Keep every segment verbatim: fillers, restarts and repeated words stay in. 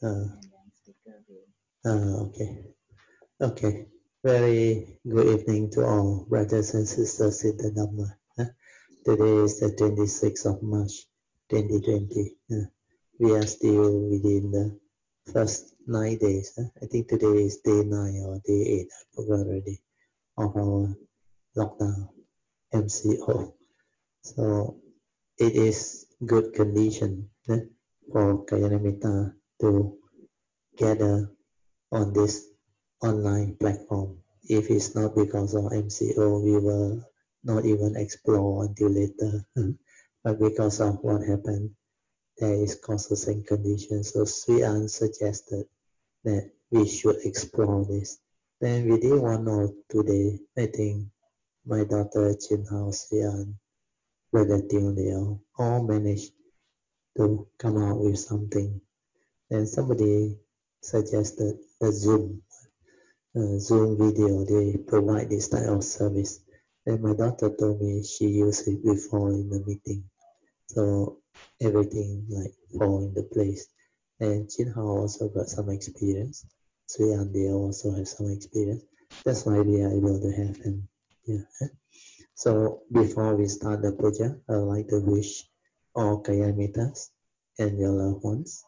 Uh, uh, okay. Okay. Very good evening to all brothers and sisters in the Dhamma. Uh, today is the twenty-sixth of March, twenty twenty. Uh, we are still within the first nine days. Uh, I think today is day nine or day eight. I forgot already of our lockdown M C O. So it is good condition uh, for Kayanamita to gather on this online platform. If it's not because of M C O, we will not even explore until later. But because of what happened, there is causes and conditions. So Sui An suggested that we should explore this. Then within one or two days, I think my daughter Chin Hao, Sui An, Brother Teo Leo, all managed to come out with something. Then somebody suggested a Zoom uh, Zoom video, they provide this type of service. And my daughter told me she used it before in the meeting. So everything like fall into place. And Jin Hao also got some experience. Sui and they also have some experience. That's why we are able to have them. Yeah. So before we start the project, I would like to wish all Kayamitas and your loved ones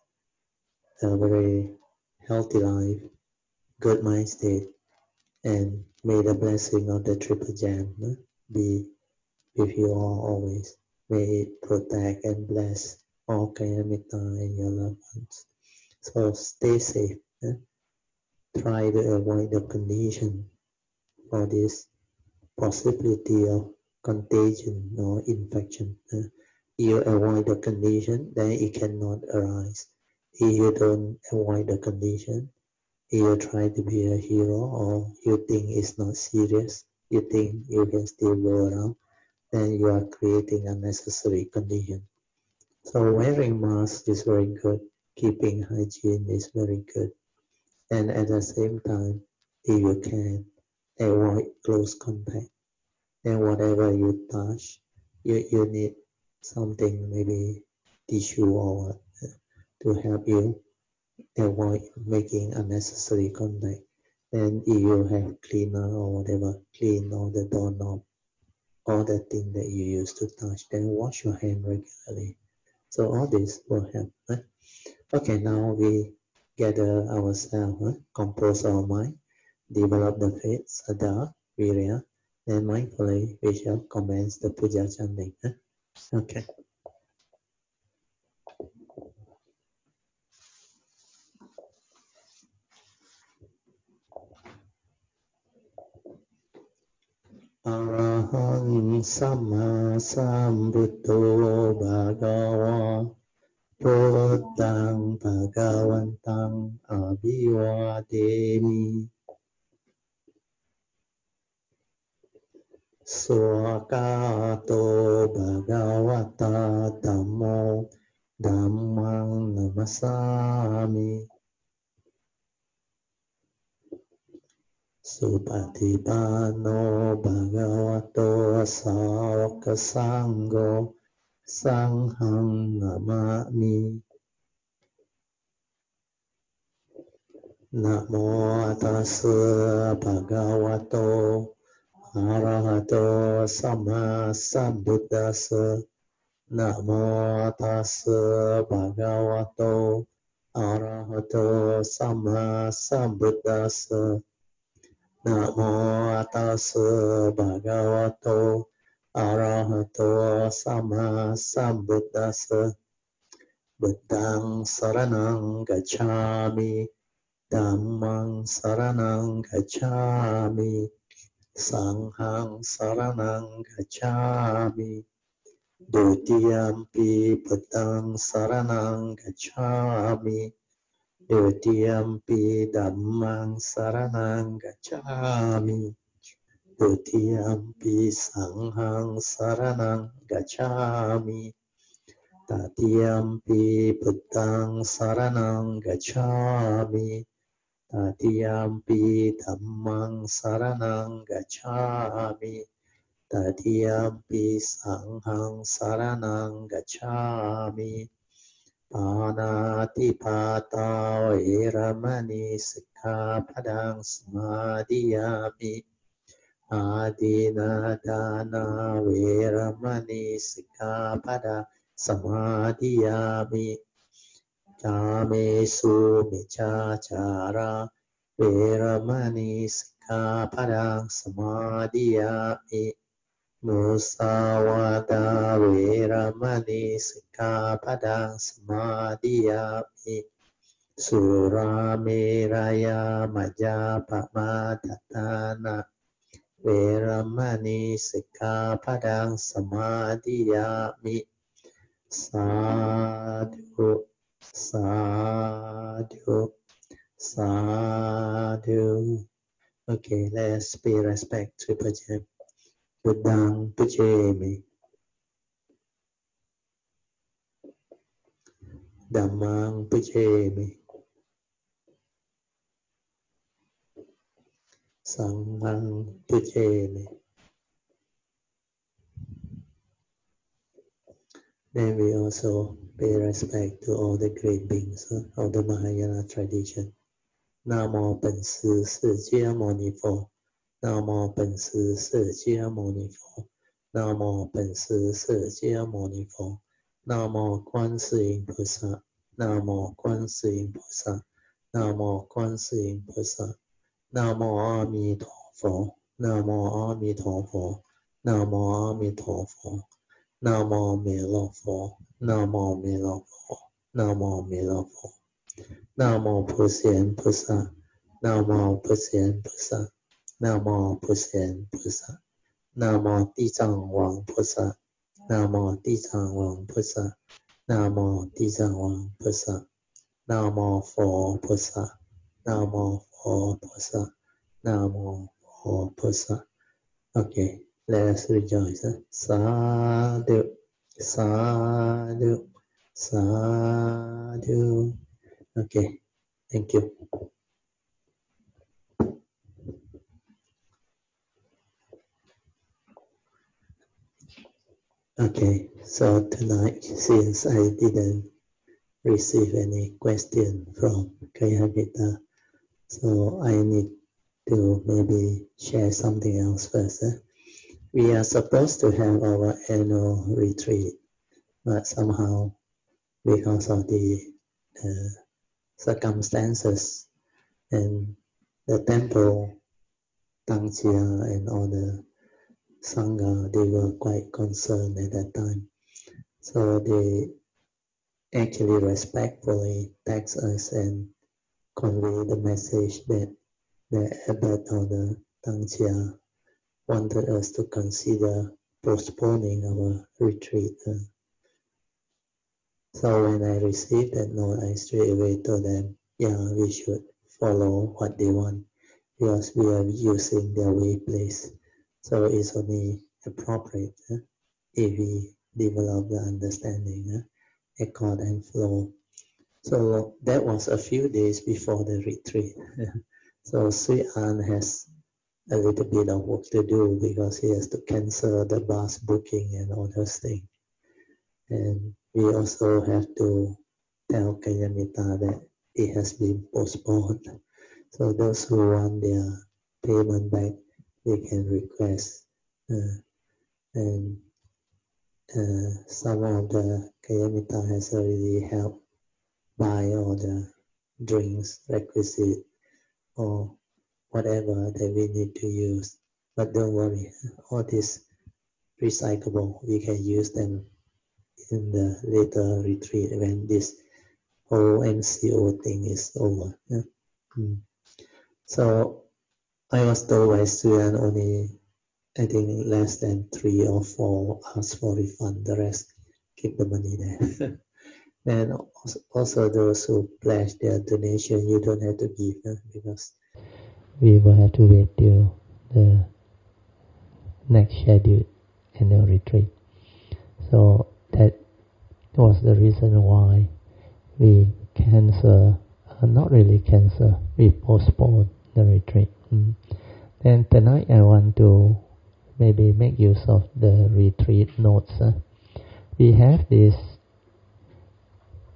a very healthy life, good mind state, and may the blessing of the Triple Gem no, be with you all always. May it protect and bless all Kayamita and your loved ones. So stay safe. No? Try to avoid the condition for this possibility of contagion or infection. No? You avoid the condition, then it cannot arise. If you don't avoid the condition, you try to be a hero or you think it's not serious, you think you can still go around, then you are creating unnecessary condition. So wearing mask is very good, keeping hygiene is very good, and at the same time, if you can, avoid close contact. And whatever you touch, you, you need something, maybe tissue or what, to help you avoid making unnecessary contact. And if you have cleaner or whatever, clean all the doorknob, all the thing that you use to touch, then wash your hand regularly. So all this will help. Right? Okay, now we gather ourselves, huh? Compose our mind, develop the faith, Sada, Virya, and mindfully we shall commence the puja chanting. Huh? Okay. Arahang Sama Sambuddho Bhagava Buddhang Bhagavantang Abhivademi Swakato Bhagavata Dhammo Dhammang Namasami Supatipano Bhagavato Sāvaka Sangho Sanghang Namami Namo tassa bhagavato arahato sama sambuddhassa. Namo tassa bhagavato arahato sama sambuddhassa. Namo tassa bhagavato arahato sama sambuddhassa. Buddhang saranang gacchami. Dhammang saranang gacchami, sanghang saranang gacchami, dutiyampi buddhang saranang gacchami, dutiyampi dhammang saranang gacchami, dutiyampi sanghang saranang gacchami, tatiyampi buddhang saranang gacchami, Tatiyampi dhammang saranang gacchami. Tatiyampi sanghang saranang gacchami. ปานาติปาตาเวรมณีสิกขาปะทังสมาธิยามิอาทินาทานาเวรมณีสิกขาปะทังสมาธิยามิกาเมสุมิจฉาจาราเวรมณีสิกขาปะทังสมาธิยามิมุสาวาทาเวรมณีสิกขาปะทังสมาธิยามิสุราเมรยามจจาปมาทัฏฐานะเวรมณีสิกขาปะทังสมาธิยามิสาธุสาธุสาธุ Okay, let's pay respect to Bhajan. Buddhang Pujami, Dhammang Pujami, Sanghang Pujami. Then we also pay respect to all the great beings of the Mahayana tradition. Namo本师释迦牟尼佛，南无本师释迦牟尼佛，南无本师释迦牟尼佛，南无观世音菩萨，南无观世音菩萨，南无观世音菩萨，南无阿弥陀佛，南无阿弥陀佛，南无阿弥陀佛，南无弥勒佛，南无弥勒佛，南无弥勒佛，南无普贤菩萨。南无普贤菩萨，南无普贤菩萨，南无地藏王菩萨，南无地藏王菩萨，南无地藏王菩萨，南无佛菩萨，南无佛菩萨，南无佛菩萨。Okay, let's rejoice. Sadhu, sadhu, sadhu. Okay, thank you. Okay, so tonight, since I didn't receive any question from Kayagita, so I need to maybe share something else first. Eh? We are supposed to have our annual retreat, but somehow, because of the uh, circumstances and the temple, Tangxia and all the Sangha, they were quite concerned at that time. So they actually respectfully text us and convey the message that the abbot or the Tangxia wanted us to consider postponing our retreat. So when I received that note, I straight away told them, yeah, we should follow what they want because we are using their way place. So it's only appropriate uh, if we develop the understanding, uh, accord and flow. So that was a few days before the retreat. So Sui An has a little bit of work to do because he has to cancel the bus booking and all those things. And we also have to tell Kayamita that it has been postponed. So those who want their payment back, they can request. Uh, and uh, some of the Kayamita has already helped buy all the drinks requisite or whatever that we need to use. But don't worry, all this recyclable, we can use them in the later retreat when this whole M C O thing is over. Yeah? Mm. So I was told by student only, I think less than three or four ask for refund, the rest keep the money there. And also, also those who pledge their donation, you don't have to give uh, because we will have to wait till the next scheduled annual retreat. So that was the reason why we cancel, uh, not really cancel, we postpone the retreat. Mm. Then tonight I want to maybe make use of the retreat notes. Uh. We have this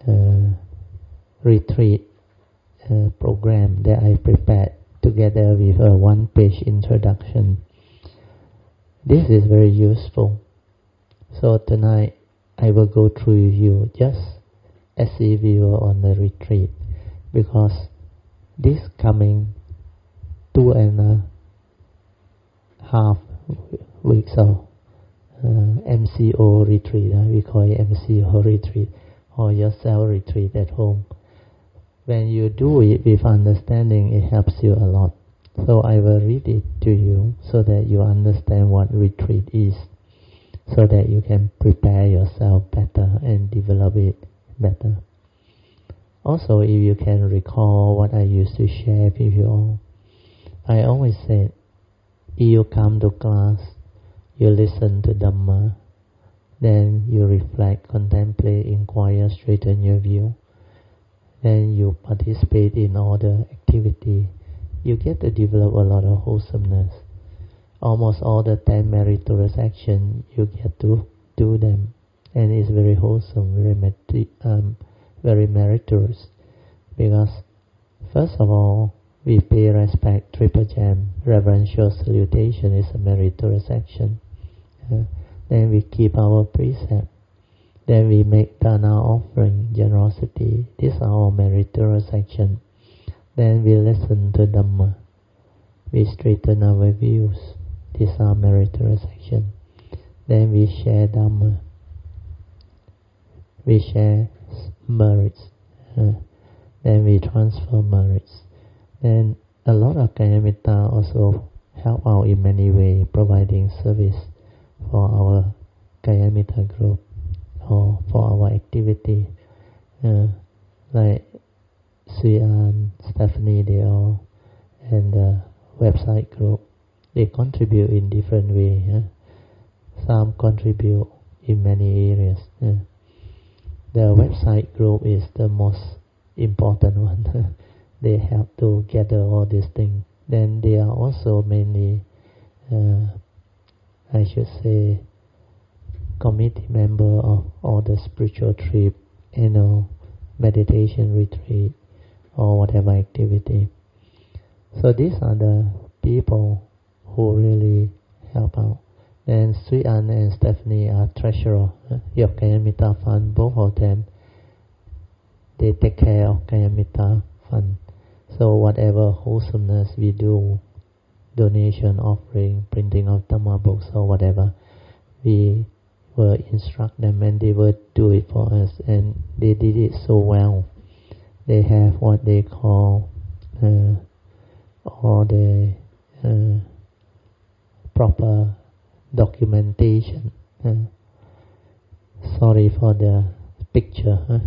uh, retreat uh, program that I prepared together with a one-page introduction. This is very useful. So tonight I will go through you just as if you were on a retreat, because this coming two and a half weeks of uh, M C O retreat, uh, we call it M C O retreat, or your self-retreat at home. When you do it with understanding, it helps you a lot. So I will read it to you so that you understand what retreat is, so that you can prepare yourself better and develop it better. Also, if you can recall what I used to share with you all, I always said, if you come to class, you listen to Dhamma, then you reflect, contemplate, inquire, straighten your view, then you participate in all the activity, you get to develop a lot of wholesomeness. Almost all the ten meritorious actions, you get to do them, and it's very wholesome, very meri- um, very meritorious, because first of all, we pay respect, triple jam, reverential salutation is a meritorious action. Uh, then we keep our precept. Then we make dana offering, generosity. These are all meritorious action. Then we listen to Dhamma. We straighten our views. These are meritorious action. Then we share Dhamma. We share merits. Uh, then we transfer merits. Then a lot of Kayamitta also help out in many ways, providing service for our Kayamitta group or for our activity. Uh, like Sui An, Stephanie, they all, and the website group, they contribute in different ways. Uh. Some contribute in many areas. Uh. The website group is the most important one. They help to gather all these things. Then they are also mainly, uh, I should say, committee member of all the spiritual trip, you know, meditation retreat, or whatever activity. So these are the people who really help out. Then Sui An and Stephanie are treasurer, uh, your Kayamitta fund, both of them, they take care of Kayamitta fund. So whatever wholesomeness we do, donation, offering, printing of Dhamma books or whatever, we will instruct them and they will do it for us, and they did it so well. They have what they call uh, all the uh, proper documentation. Uh, sorry for the picture. Huh?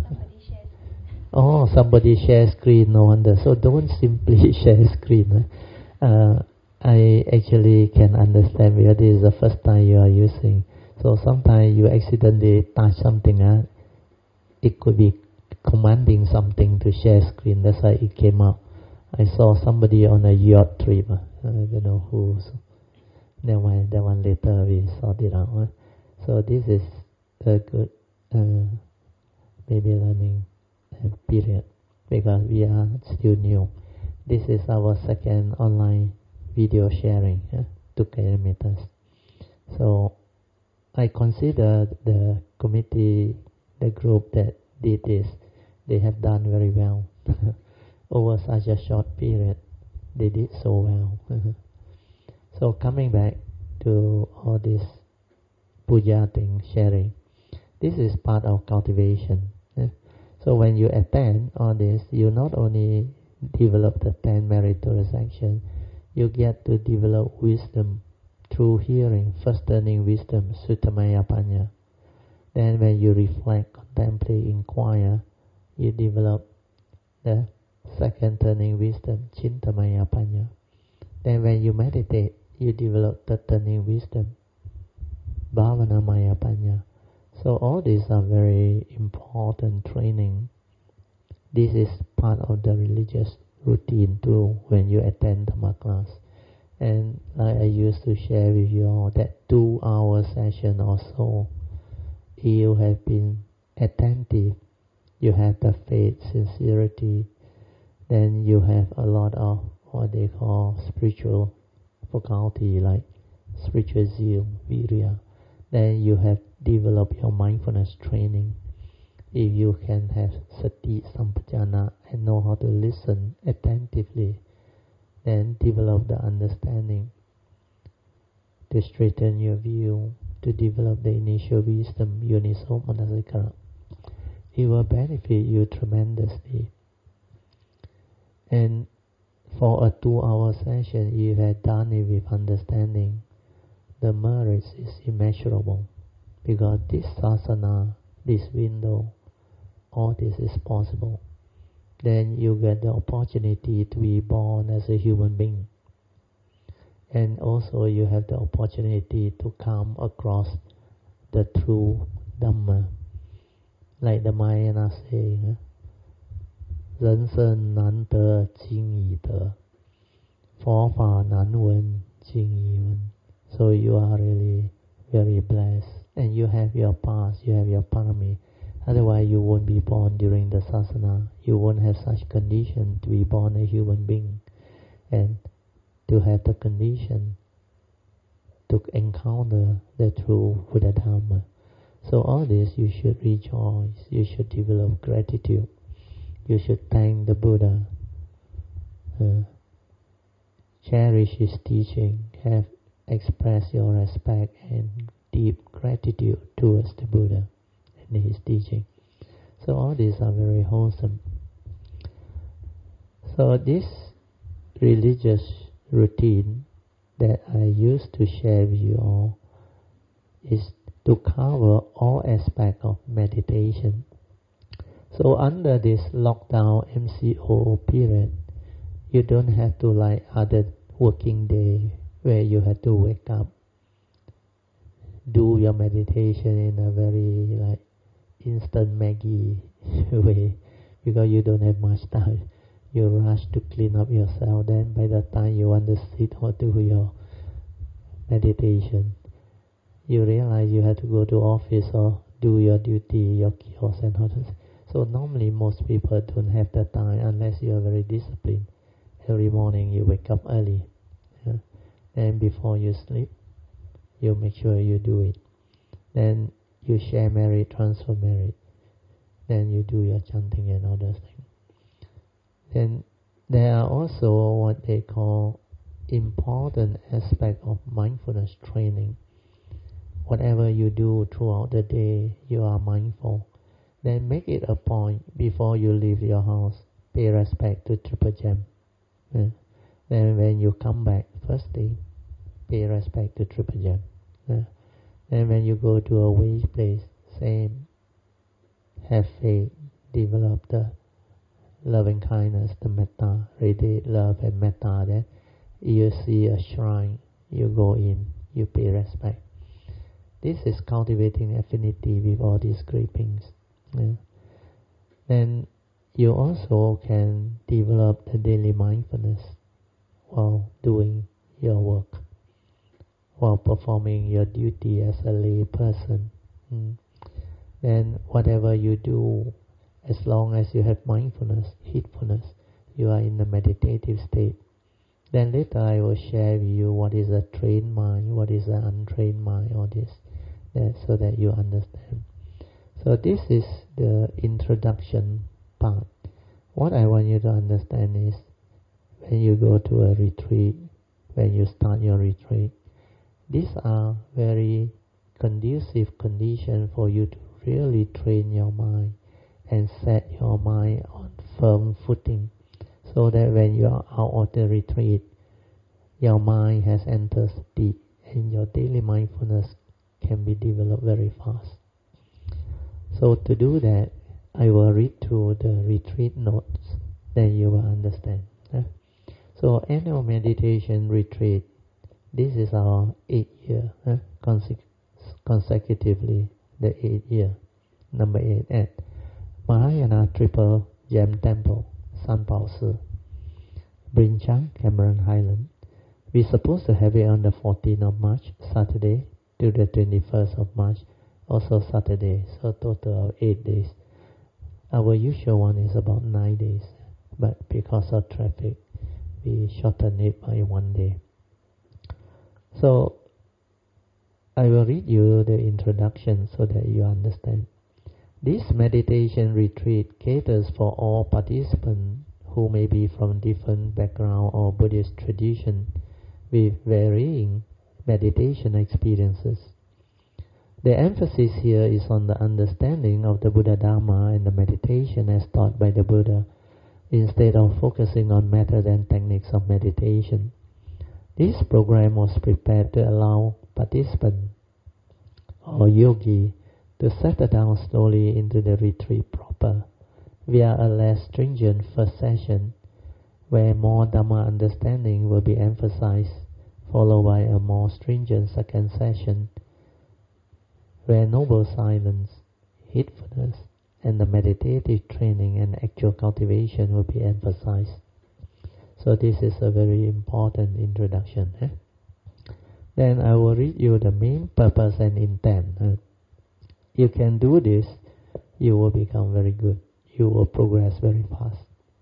Oh, somebody share screen, no wonder. So don't simply share screen. Uh, I actually can understand because this is the first time you are using. So sometimes you accidentally touch something. Uh, it could be commanding something to share screen. That's why it came up. I saw somebody on a yacht trip. Uh, I don't know who. So never mind, that one later we sort it out. Uh. So this is a good uh, maybe learning period, because we are still new. This is our second online video sharing uh, to Kayamittas. So I consider the committee, the group that did this, they have done very well. Over such a short period, they did so well. So coming back to all this puja thing, sharing, this is part of cultivation. Uh. So when you attend all this, you not only develop the ten meritorious actions, you get to develop wisdom through hearing, first turning wisdom, Suttamaya Panya. Then when you reflect, contemplate, inquire, you develop the second turning wisdom, Chintamaya Panya. Then when you meditate, you develop the turning wisdom, Bhavanamaya Panya. So all these are very important training. This is part of the religious routine too when you attend Dhamma class. And like I used to share with you all, that two hour session or so, you have been attentive, you have the faith, sincerity, then you have a lot of what they call spiritual faculty like spiritual zeal, virya. Then you have developed your mindfulness training. If you can have sati sampajana and know how to listen attentively, then develop the understanding to straighten your view, to develop the initial wisdom, yoniso manasikara. It will benefit you tremendously. And for a two-hour session, if you have done it with understanding, the merits is immeasurable. Because this sasana, this window, all this is possible. Then you get the opportunity to be born as a human being. And also you have the opportunity to come across the true Dhamma. Like the Mahayana saying, 人生难得经已得，佛法难闻经已闻. So you are really very blessed. And you have your path, you have your parami. Otherwise you won't be born during the sasana. You won't have such condition to be born a human being. And to have the condition to encounter the true Buddha Dhamma. So all this you should rejoice, you should develop gratitude. You should thank the Buddha, uh, cherish his teaching, have express your respect and deep gratitude towards the Buddha and his teaching. So all these are very wholesome. So this religious routine that I used to share with you all is to cover all aspects of meditation. So under this lockdown M C O period, you don't have to like other working day where you have to wake up, do your meditation in a very like instant Maggie way, because you don't have much time. You rush to clean up yourself, then by the time you want to sit or do your meditation, you realize you have to go to office or do your duty, your kiosk and all that. So normally most people don't have the time unless you are very disciplined. Every morning you wake up early. Yeah? Then before you sleep, you make sure you do it. Then you share merit, transfer merit. Then you do your chanting and all those things. Then there are also what they call important aspect of mindfulness training. Whatever you do throughout the day, you are mindful. Then make it a point before you leave your house, pay respect to Triple Gem. Yeah. Then when you come back first thing, pay respect to Triple Gem. Yeah. Then when you go to a wage place, same. Have faith, develop the loving kindness, the metta, radiate love and metta. Then you see a shrine, you go in, you pay respect. This is cultivating affinity with all these great beings. Yeah. Then you also can develop the daily mindfulness while doing your work, while performing your duty as a lay person. Mm. Then whatever you do, as long as you have mindfulness, heedfulness, you are in the meditative state. Then later I will share with you what is a trained mind, what is an untrained mind, all this, that, so that you understand. So this is the introduction part. What I want you to understand is, when you go to a retreat, when you start your retreat, these are very conducive conditions for you to really train your mind and set your mind on firm footing, so that when you are out of the retreat, your mind has entered deep and your daily mindfulness can be developed very fast. So to do that, I will read through the retreat notes, then you will understand. Eh? So annual meditation retreat, this is our eighth year, eh? Consec- consecutively the eighth year, number eight at Mahayana Triple Gem Temple, San Pao Si, Brinchang, Cameron Highland. We're supposed to have it on the fourteenth of March, Saturday, to the twenty-first of March, also Saturday, so total of eight days. Our usual one is about nine days, but because of traffic, we shorten it by one day. So, I will read you the introduction so that you understand. This meditation retreat caters for all participants who may be from different background or Buddhist tradition with varying meditation experiences. The emphasis here is on the understanding of the Buddha Dharma and the meditation as taught by the Buddha, instead of focusing on method and techniques of meditation. This program was prepared to allow participants or yogi to settle down slowly into the retreat proper via a less stringent first session where more Dhamma understanding will be emphasized, followed by a more stringent second session where noble silence, heedfulness, and the meditative training and actual cultivation will be emphasized. So this is a very important introduction. Eh? Then I will read you the main purpose and intent. Eh? You can do this, you will become very good. You will progress very fast.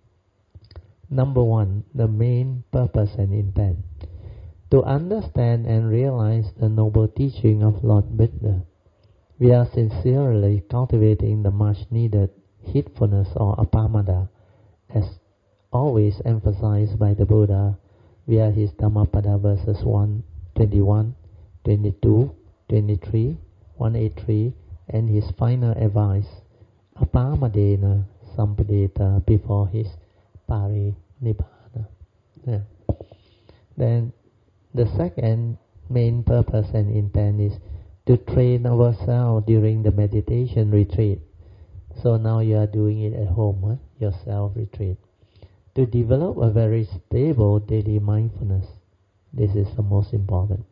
Number one, the main purpose and intent. To understand and realize the noble teaching of Lord Buddha, we are sincerely cultivating the much needed heedfulness or apamada, as always emphasized by the Buddha via his Dhammapada verses one, twenty-one, twenty-two, twenty-three, one eighty-three, and his final advice, apamadena sampadeta, before his parinibbana. Yeah. Then the second main purpose and intent is to train ourselves during the meditation retreat. So now you are doing it at home, huh? Your self-retreat. To develop a very stable daily mindfulness. This is the most important.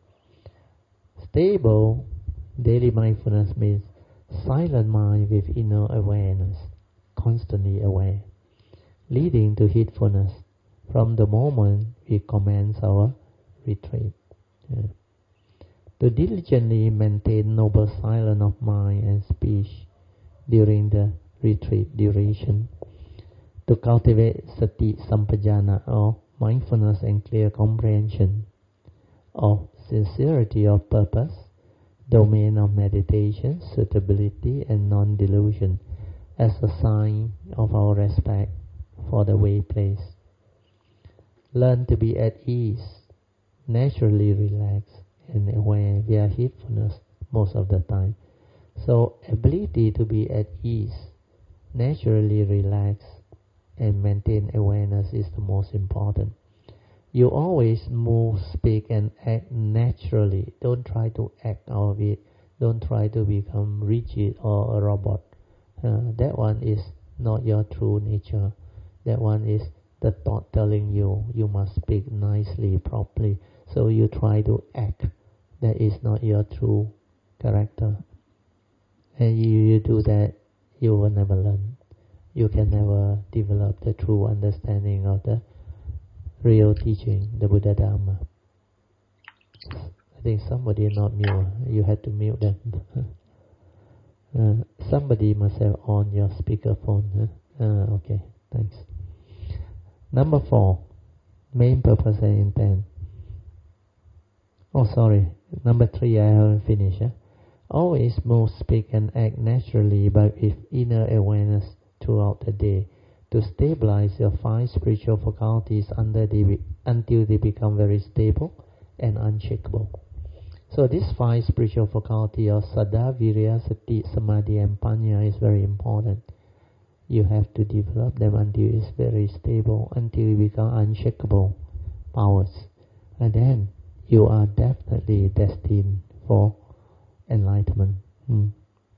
Stable daily mindfulness means silent mind with inner awareness, constantly aware, leading to heedfulness from the moment we commence our retreat. Yeah. To diligently maintain noble silence of mind and speech during the retreat duration. To cultivate sati sampajana, or mindfulness and clear comprehension of sincerity of purpose, domain of meditation, suitability and non-delusion as a sign of our respect for the way place. Learn to be at ease, naturally relaxed and aware via heedfulness most of the time. So ability to be at ease, naturally relaxed and maintain awareness is the most important. You always move, speak and act naturally. Don't try to act out of it. Don't try to become rigid or a robot. Uh, that one is not your true nature. That one is the thought telling you you must speak nicely, properly. So you try to act. That is not your true character. And you, you do that, you will never learn. You can never develop the true understanding of the real teaching, the Buddha Dharma. I think somebody not mute. You had to mute them. uh, somebody must have on your speakerphone. Huh? Uh, okay, thanks. Number four, main purpose and intent. Oh, sorry. Number three, I haven't finished. Huh? Always move, speak and act naturally, but with inner awareness throughout the day, to stabilize your five spiritual faculties under the, until they become very stable and unshakable. So this five spiritual faculty of Saddha, Virya, Sati, Samadhi and Panya is very important. You have to develop them until it's very stable, until you become unshakable powers. And then you are definitely destined for enlightenment. Hmm.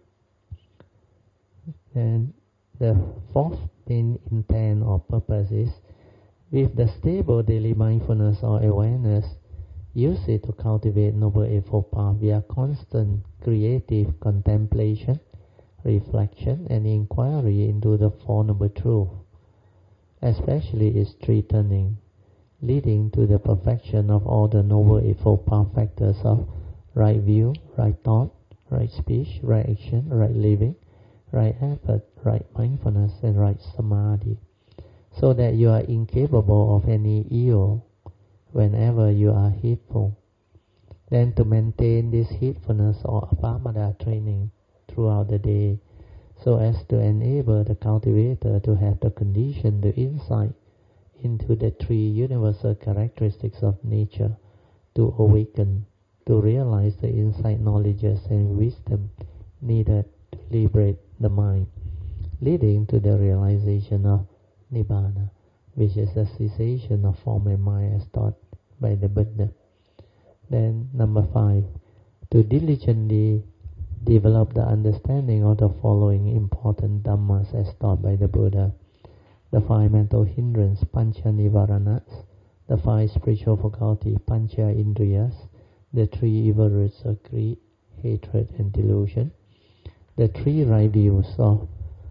And the fourth main intent or purpose is, with the stable daily mindfulness or awareness, use it to cultivate Noble Eightfold Path via constant creative contemplation, reflection and inquiry into the Four Noble Truths, especially its three turning, leading to the perfection of all the Noble Eightfold Path factors of right view, right thought, right speech, right action, right living, right effort, right mindfulness, and right samadhi, so that you are incapable of any evil whenever you are heedful. Then to maintain this heedfulness or apamada training throughout the day, so as to enable the cultivator to have the condition, the insight into the three universal characteristics of nature, to awaken, to realize the insight, knowledges, and wisdom needed to liberate the mind, leading to the realization of Nibbana, which is the cessation of form and mind as taught by the Buddha. Then number five, to diligently develop the understanding of the following important dhammas as taught by the Buddha: the five mental hindrance, pancha nivaranas; the five spiritual faculty, pancha indriyas; the three evil roots of greed, hatred, and delusion; the three right views of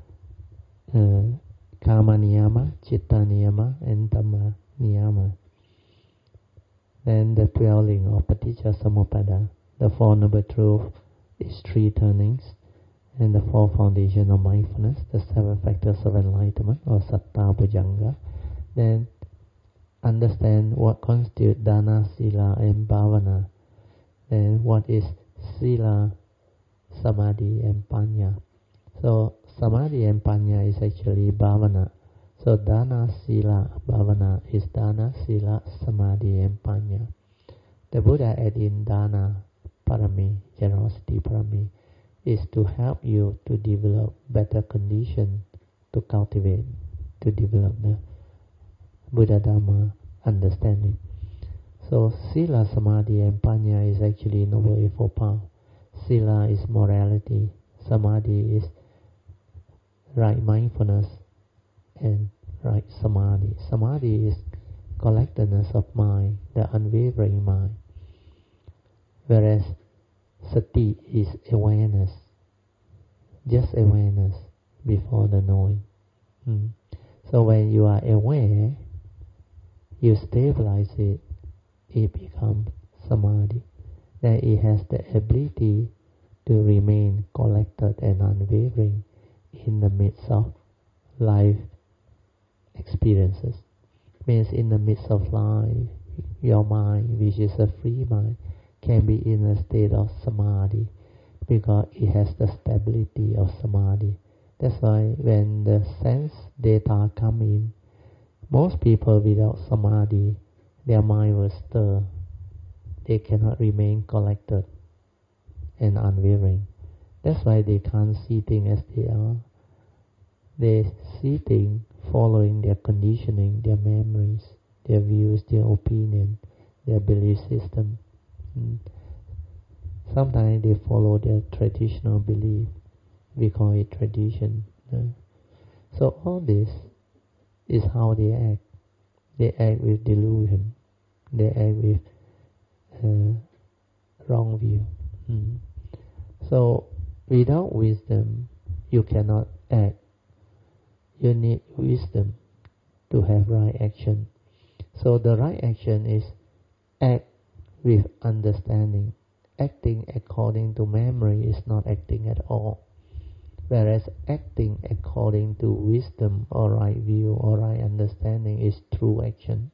uh, kama niyama, citta niyama, and dhamma niyama; then the dwelling of paticca samuppada, the four noble truths, its three turnings, and the four foundation of mindfulness, the seven factors of enlightenment, or satta bhujanga. Then understand what constitutes dana, sila, and bhavana. Then what is sila, samadhi, and panya. So samadhi and panya is actually bhavana. So dana, sila, bhavana is dana, sila, samadhi, and panya. The Buddha added in dana parami, generosity parami, is to help you to develop better condition, to cultivate, to develop the Buddha Dhamma understanding. So sila, samadhi, and panya is actually noble eightfold path. Sila is morality, samadhi is right mindfulness, and right samadhi. Samadhi is collectedness of mind, the unwavering mind, whereas sati is awareness, just awareness before the knowing. Mm. So when you are aware, you stabilize it, it becomes samadhi. Then it has the ability to remain collected and unwavering in the midst of life experiences. Means in the midst of life, your mind, which is a free mind, can be in a state of samadhi because it has the stability of samadhi. That's why when the sense data come in, most people without samadhi, their mind will stir. They cannot remain collected and unwavering. That's why they can't see things as they are. They see things following their conditioning, their memories, their views, their opinion, their belief system. Mm. Sometimes they follow their traditional belief. We call it tradition. Uh, so all this is how they act. They act with delusion. They act with uh, wrong view. Mm. So without wisdom, you cannot act. You need wisdom to have right action. So the right action is act with understanding. Acting according to memory is not acting at all. Whereas acting according to wisdom or right view or right understanding is true action.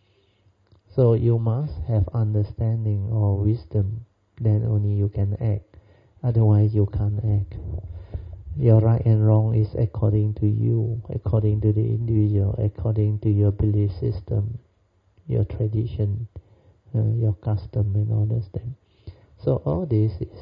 So you must have understanding or wisdom, then only you can act. Otherwise you can't act. Your right and wrong is according to you, according to the individual, according to your belief system, your tradition, uh, your custom and all those things. So all this is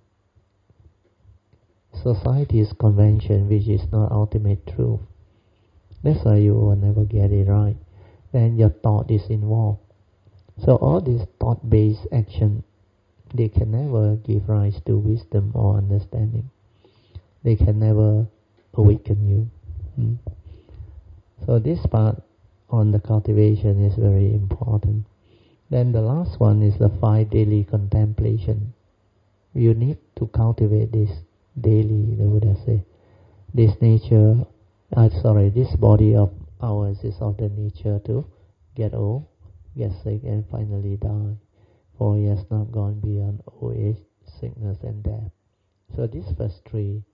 society's convention, which is not ultimate truth. That's why you will never get it right. Then your thought is involved. So all this thought-based action, they can never give rise to wisdom or understanding. They can never awaken you. Hmm? So this part on the cultivation is very important. Then the last one is the five daily contemplation. You need to cultivate this daily, the Buddha say. This nature, uh, sorry, this body of ours is of the nature to get old, get sick, and finally die. For he has not gone beyond old age, sickness, and death. So these first three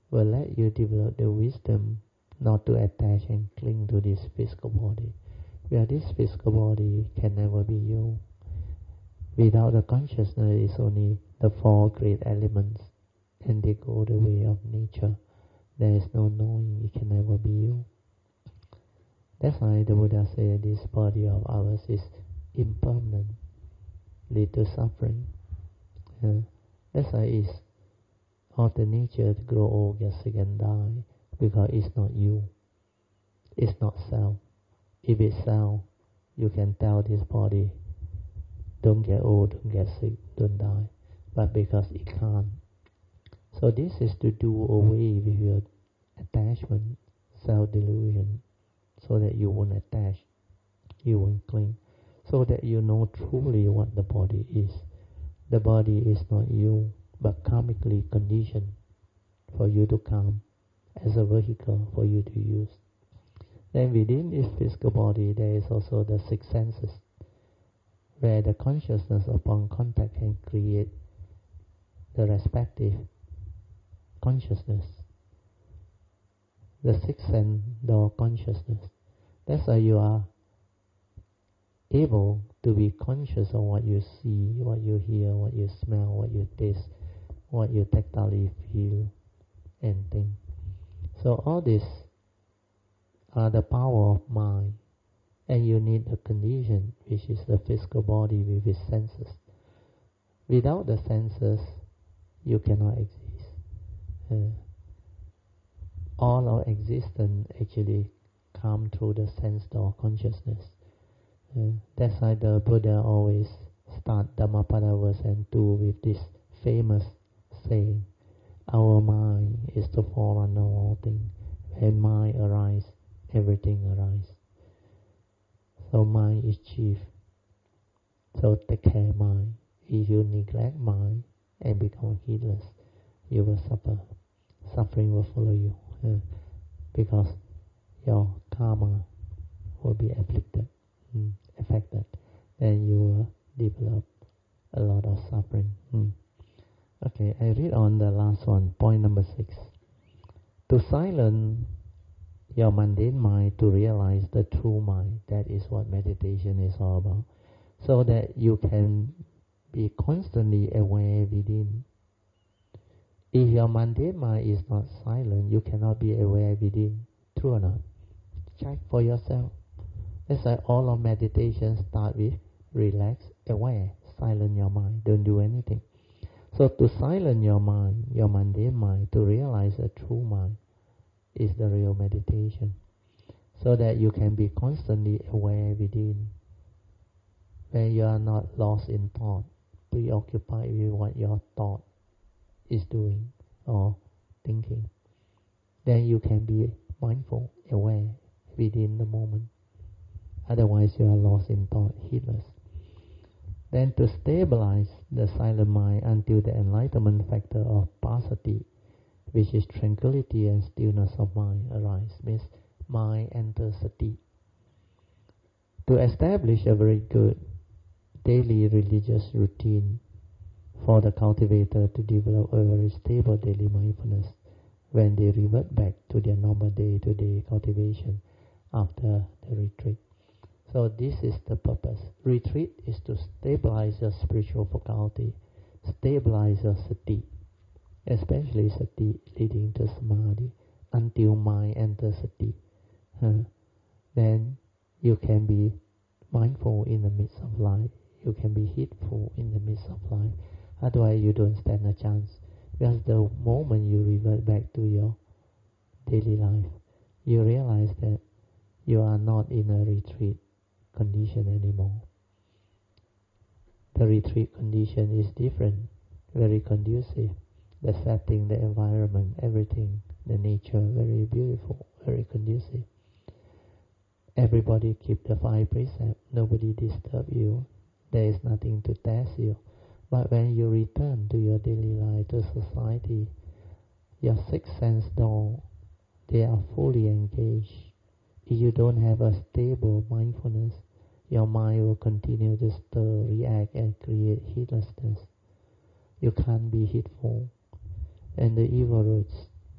will let you develop the wisdom not to attach and cling to this physical body, where this physical body can never be you. Without the consciousness, it's only the four great elements, and they go the way of nature. There is no knowing, it can never be you. That's why the Buddha said this body of ours is impermanent, lead to suffering. Uh, that's why it's of the nature to grow old, get sick and die, because it's not you. It's not self. If it's self, you can tell this body, don't get old, don't get sick, don't die. But because it can't. So this is to do away with your attachment, self-delusion, so that you won't attach, you won't cling, so that you know truly what the body is. The body is not you, but karmically conditioned for you to come as a vehicle for you to use. Then within this physical body, there is also the six senses, where the consciousness upon contact can create the respective consciousness. The sixth sense door consciousness. That's why you are able to be conscious of what you see, what you hear, what you smell, what you taste, what you tactily feel and think. So all this are the power of mind, and you need a condition, which is the physical body with its senses. Without the senses, you cannot exist. Uh, all our existence actually come through the sense door consciousness. Uh, that's why the Buddha always start Dhammapada verse and two with this famous saying, our mind is the forerunner of all things. When mind arises, everything arises. So mind is chief. So take care of mind. If you neglect mind and become heedless, you will suffer. Suffering will follow you. Uh, because your karma will be afflicted, mm, affected, and you will develop a lot of suffering. Mm. Okay, I read on the last one, point number six. To silence your mundane mind to realize the true mind, that is what meditation is all about. So that you can be constantly aware within. If your mundane mind is not silent, you cannot be aware within. True or not? Check for yourself. That's why all of meditation start with relax, aware, silence your mind, don't do anything. So to silence your mind, your mundane mind, to realize a true mind, is the real meditation. So that you can be constantly aware within. When you are not lost in thought, preoccupied with what your thought is doing or thinking, then you can be mindful, aware within the moment. Otherwise you are lost in thought, heedless. Then to stabilize the silent mind until the enlightenment factor of passaddhi, which is tranquility and stillness of mind, arise, means mind enters sati. To establish a very good daily religious routine for the cultivator to develop a very stable daily mindfulness when they revert back to their normal day-to-day cultivation after the retreat. So this is the purpose. Retreat is to stabilize your spiritual faculty, stabilize your sati, especially sati leading to samadhi, until mind enters sati. Huh? Then you can be mindful in the midst of life. You can be heedful in the midst of life. Otherwise you don't stand a chance. Because the moment you revert back to your daily life, you realize that you are not in a retreat condition anymore. The retreat condition is different, very conducive. The setting, the environment, everything, the nature, very beautiful, very conducive. Everybody keep the five precepts. Nobody disturb you. There is nothing to test you. But when you return to your daily life, to society, your sixth sense door, they are fully engaged. If you don't have a stable mindfulness, your mind will continue to stir, react, and create heedlessness. You can't be heedful. And the evil roots,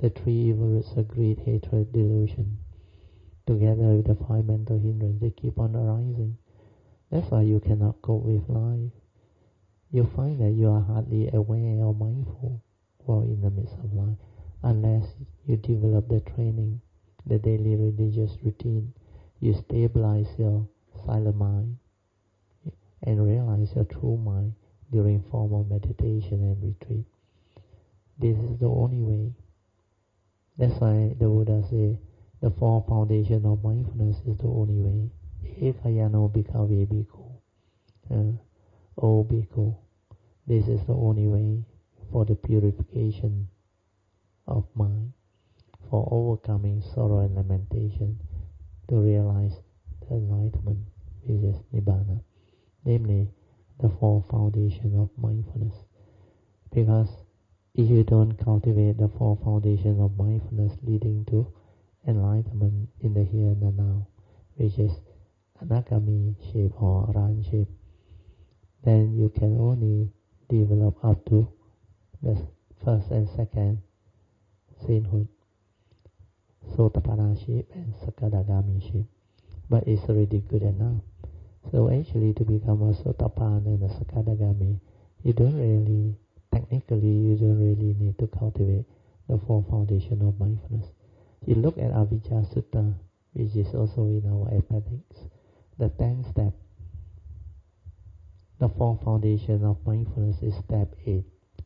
the three evil roots of greed, hatred, delusion, together with the five mental hindrances, they keep on arising. That's why you cannot cope with life. You find that you are hardly aware or mindful while in the midst of life, unless you develop the training, the daily religious routine. You stabilize your silent mind and realize your true mind during formal meditation and retreat. This is the only way. That's why the Buddha says the four foundations of mindfulness is the only way. Ekayano bhikkhave bhikkhu. Uh, O bhikkhu, this is the only way for the purification of mind, for overcoming sorrow and lamentation, to realize the enlightenment, which is Nibbana, namely the four foundations of mindfulness. Because if you don't cultivate the four foundations of mindfulness leading to enlightenment in the here and the now, which is Anagami shape or Arahant shape, then you can only develop up to the first and second sainthood, Sotapanna shape and Sakadagami shape. But it's already good enough. So actually to become a Sotapanna and a Sakadagami, you don't really, technically you don't really need to cultivate the four foundations of mindfulness. You look at Avijja Sutta, which is also in our appendix, the tenth step. The four foundations of mindfulness is step eight.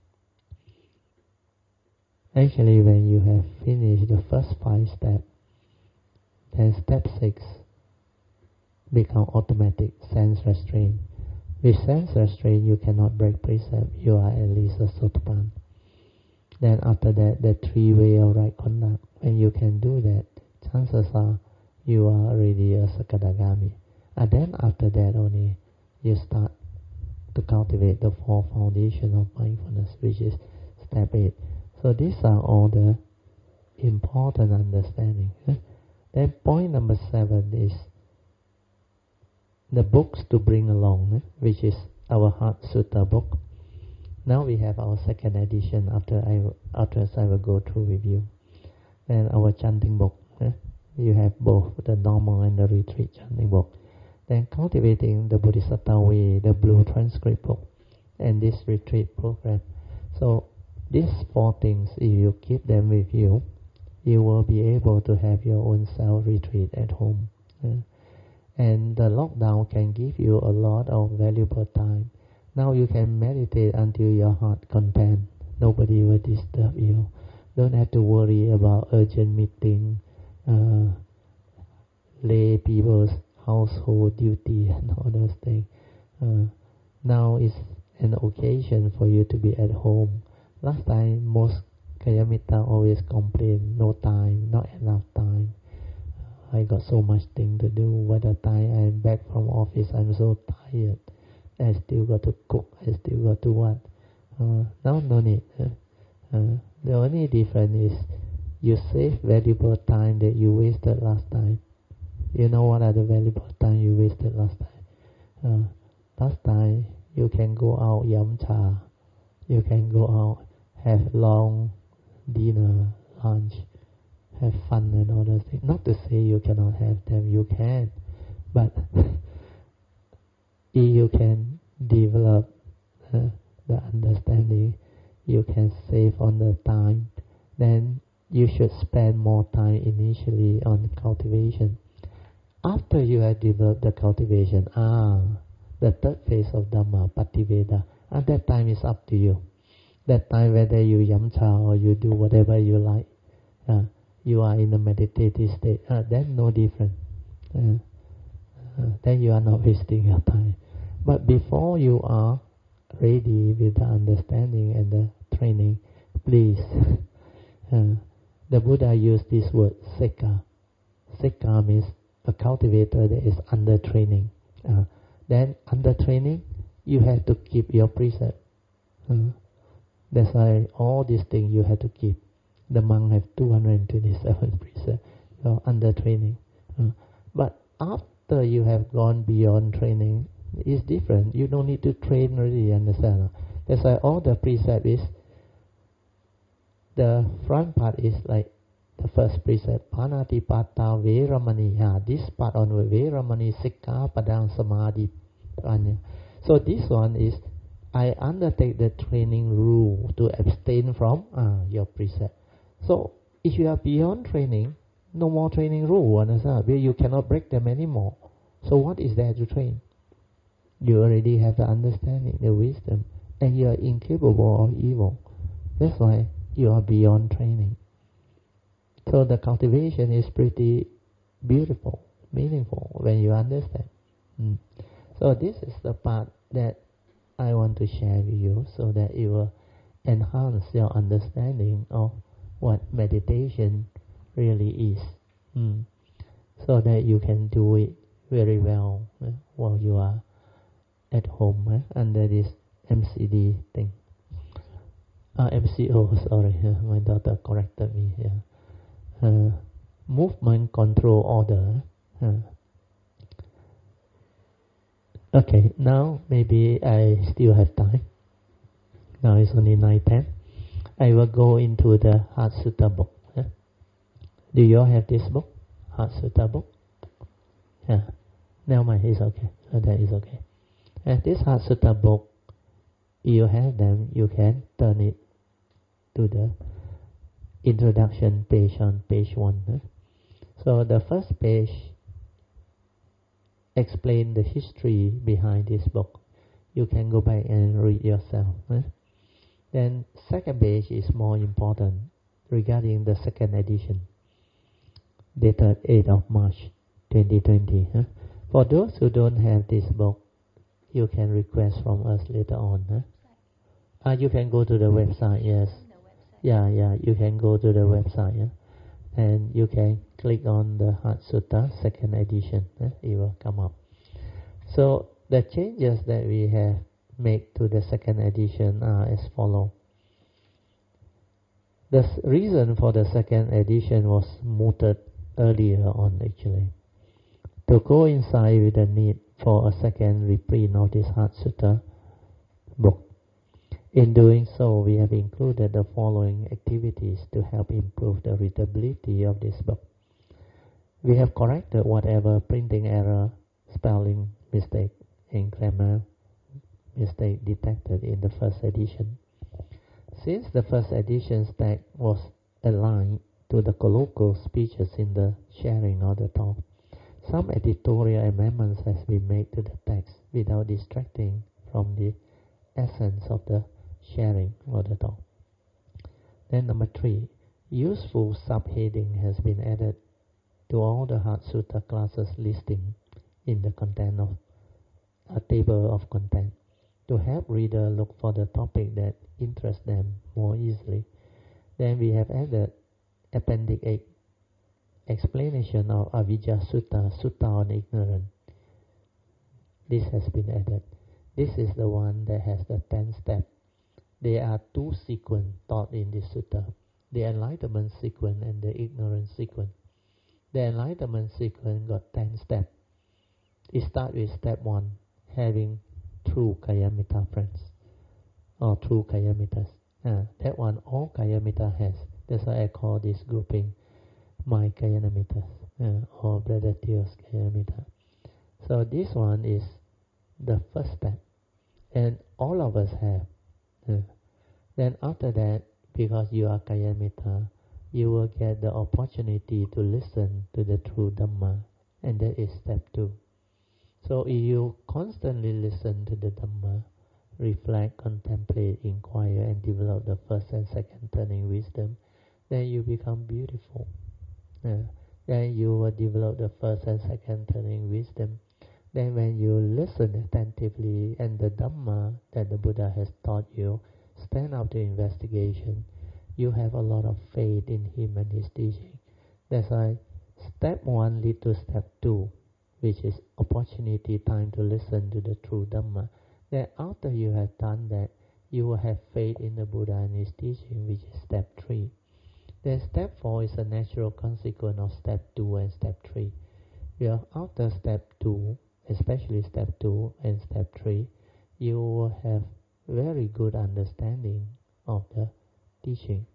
Actually, when you have finished the first five steps, then step six become automatic sense restraint. With sense restraint, you cannot break precept. You are at least a Sotapanna. Then after that, the three way of right conduct. When you can do that, chances are you are already a Sakadagami. And then after that only, you start to cultivate the four foundations of mindfulness, which is step eight. So these are all the important understanding. Then point number seven is the books to bring along, which is our Heart Sutta book. Now we have our second edition. After I will, after I will go through with you. Then our chanting book. You have both the normal and the retreat chanting book. Then cultivating the Bodhisattva way, the blue transcript book, and this retreat program. So these four things, if you keep them with you, you will be able to have your own self-retreat at home. Yeah. And the lockdown can give you a lot of valuable time. Now you can meditate until your heart content. Nobody will disturb you. Don't have to worry about urgent meeting, uh, lay people's household duty and all those things. Uh, now is an occasion for you to be at home. Last time, most Kayamitta always complain, no time, not enough time. I got so much thing to do. By the time I'm back from office, I'm so tired. I still got to cook. I still got to what? Uh, now no need. Uh, uh, the only difference is you save valuable time that you wasted last time. You know what are the valuable time you wasted last time? Uh, last time you can go out yam cha. You can go out, have long dinner, lunch, have fun and all those things. Not to say you cannot have them, you can. But if you can develop uh, the understanding, you can save on the time, then you should spend more time initially on cultivation. After you have developed the cultivation, ah, the third phase of Dhamma, Pativeda, at that time is up to you. That time whether you yamcha or you do whatever you like, uh, you are in a meditative state, uh, then no different. Uh, uh, then you are not wasting your time. But before you are ready with the understanding and the training, please, uh, the Buddha used this word, sekka. Sekka means a cultivator that is under training. Uh, then under training, you have to keep your precept. Uh, that's why all these things you have to keep. The monk have two hundred twenty-seven precepts. You're under training. Uh, but after you have gone beyond training, it's different. You don't need to train really, understand? That's why all the precept is the front part is like the first precept, Panatipata Veramani. This part on Veramani Sikha Padang Samadhi Pranya. So this one is, I undertake the training rule to abstain from uh, your precept. So if you are beyond training, no more training rule, understand? Where you cannot break them anymore. So what is there to train? You already have the understanding, the wisdom, and you are incapable of evil. That's why you are beyond training. So the cultivation is pretty beautiful, meaningful when you understand. Mm. So this is the part that I want to share with you, so that it will enhance your understanding of what meditation really is. Mm. So that you can do it very well eh, while you are at home eh, under this M C D thing. Uh, M C O, sorry, uh, my daughter corrected me here. Uh, movement control order. Uh, okay, now maybe I still have time. Now it's only nine ten. I will go into the Heart Sutta book. Eh? Do you all have this book? Heart Sutta book? Yeah. Never mind, it's okay. So that is okay. And this Heart Sutta book, you have them, you can turn it to the introduction page on page one. Eh? So the first page explain the history behind this book. You can go back and read yourself. Eh? Then second page is more important regarding the second edition, dated eighth of March twenty twenty. Eh? For those who don't have this book, you can request from us later on. Eh? Ah, you can go to the website, yes. Yeah, yeah, you can go to the website, yeah? And you can click on the Heart Sutta second edition. Eh? It will come up. So the changes that we have made to the second edition are as follows. The reason for the second edition was mooted earlier on, actually, to coincide with the need for a second reprint of this Heart Sutta book. In doing so, we have included the following activities to help improve the readability of this book. We have corrected whatever printing error, spelling mistake, and grammar mistake detected in the first edition. Since the first edition's text was aligned to the colloquial speeches in the sharing of the talk, some editorial amendments has been made to the text without distracting from the essence of the sharing of the talk. Then number three, useful subheading has been added to all the Heart Sutta classes listing in the content of a table of content to help reader look for the topic that interests them more easily. Then we have added Appendix eight, explanation of Avijja Sutta, Sutta on ignorance. This has been added. This is the one that has the ten steps. There are two sequences taught in this sutta, the enlightenment sequence and the ignorance sequence. The enlightenment sequence got ten steps. It starts with step one, having true Kayamita friends, or true Kayamitas. Uh, that one all Kayamita has. That's why I call this grouping my Kayamitas, uh, or Brother Theo's Kayamita. So this one is the first step, and all of us have. Uh, then after that, because you are Kayamita, you will get the opportunity to listen to the true Dhamma, and that is step two. So if you constantly listen to the Dhamma, reflect, contemplate, inquire, and develop the first and second turning wisdom, then you become beautiful. Uh, then you will develop the first and second turning wisdom. Then when you listen attentively and the Dhamma that the Buddha has taught you stand up to investigation, you have a lot of faith in him and his teaching. That's why step one leads to step two, which is opportunity time to listen to the true Dhamma. Then after you have done that, you will have faith in the Buddha and his teaching, which is step three. Then step four is a natural consequence of step two and step three. Yeah, after step two, especially step two and step three, you will have very good understanding of the teaching.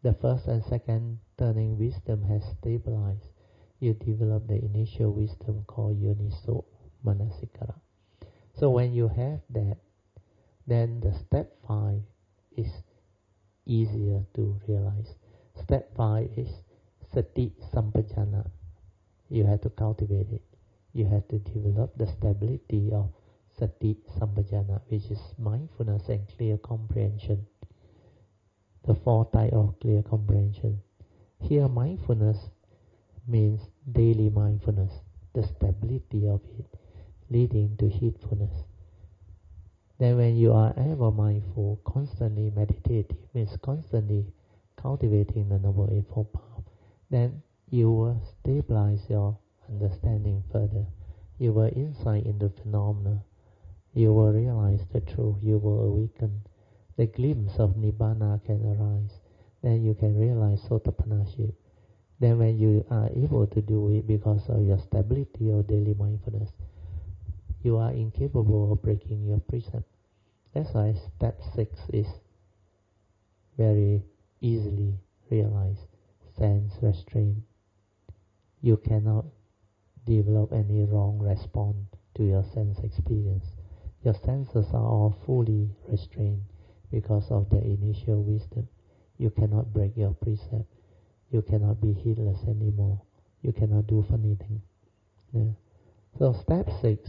the first and second turning wisdom has stabilized, you develop the initial wisdom called Yoniso Manasikara. So when you have that, then the step five is easier to realize. Step five is Sati Sampajana. You have to cultivate it. You have to develop the stability of Sati Sampajana, which is mindfulness and clear comprehension. The four types of clear comprehension. Here mindfulness means daily mindfulness, the stability of it, leading to heedfulness. Then when you are ever mindful, constantly meditative, means constantly cultivating the Noble Eightfold Path, then you will stabilize your understanding further. You will insight into phenomena. You will realize the truth. You will awaken. The glimpse of Nibbana can arise. Then you can realize Sotapanaship. Then when you are able to do it because of your stability of daily mindfulness, you are incapable of breaking your precept. That's why step six is very easily realized. Sense restraint. You cannot develop any wrong response to your sense experience. Your senses are all fully restrained because of the initial wisdom. You cannot break your precept. You cannot be heedless anymore. You cannot do funny things. Yeah. So step six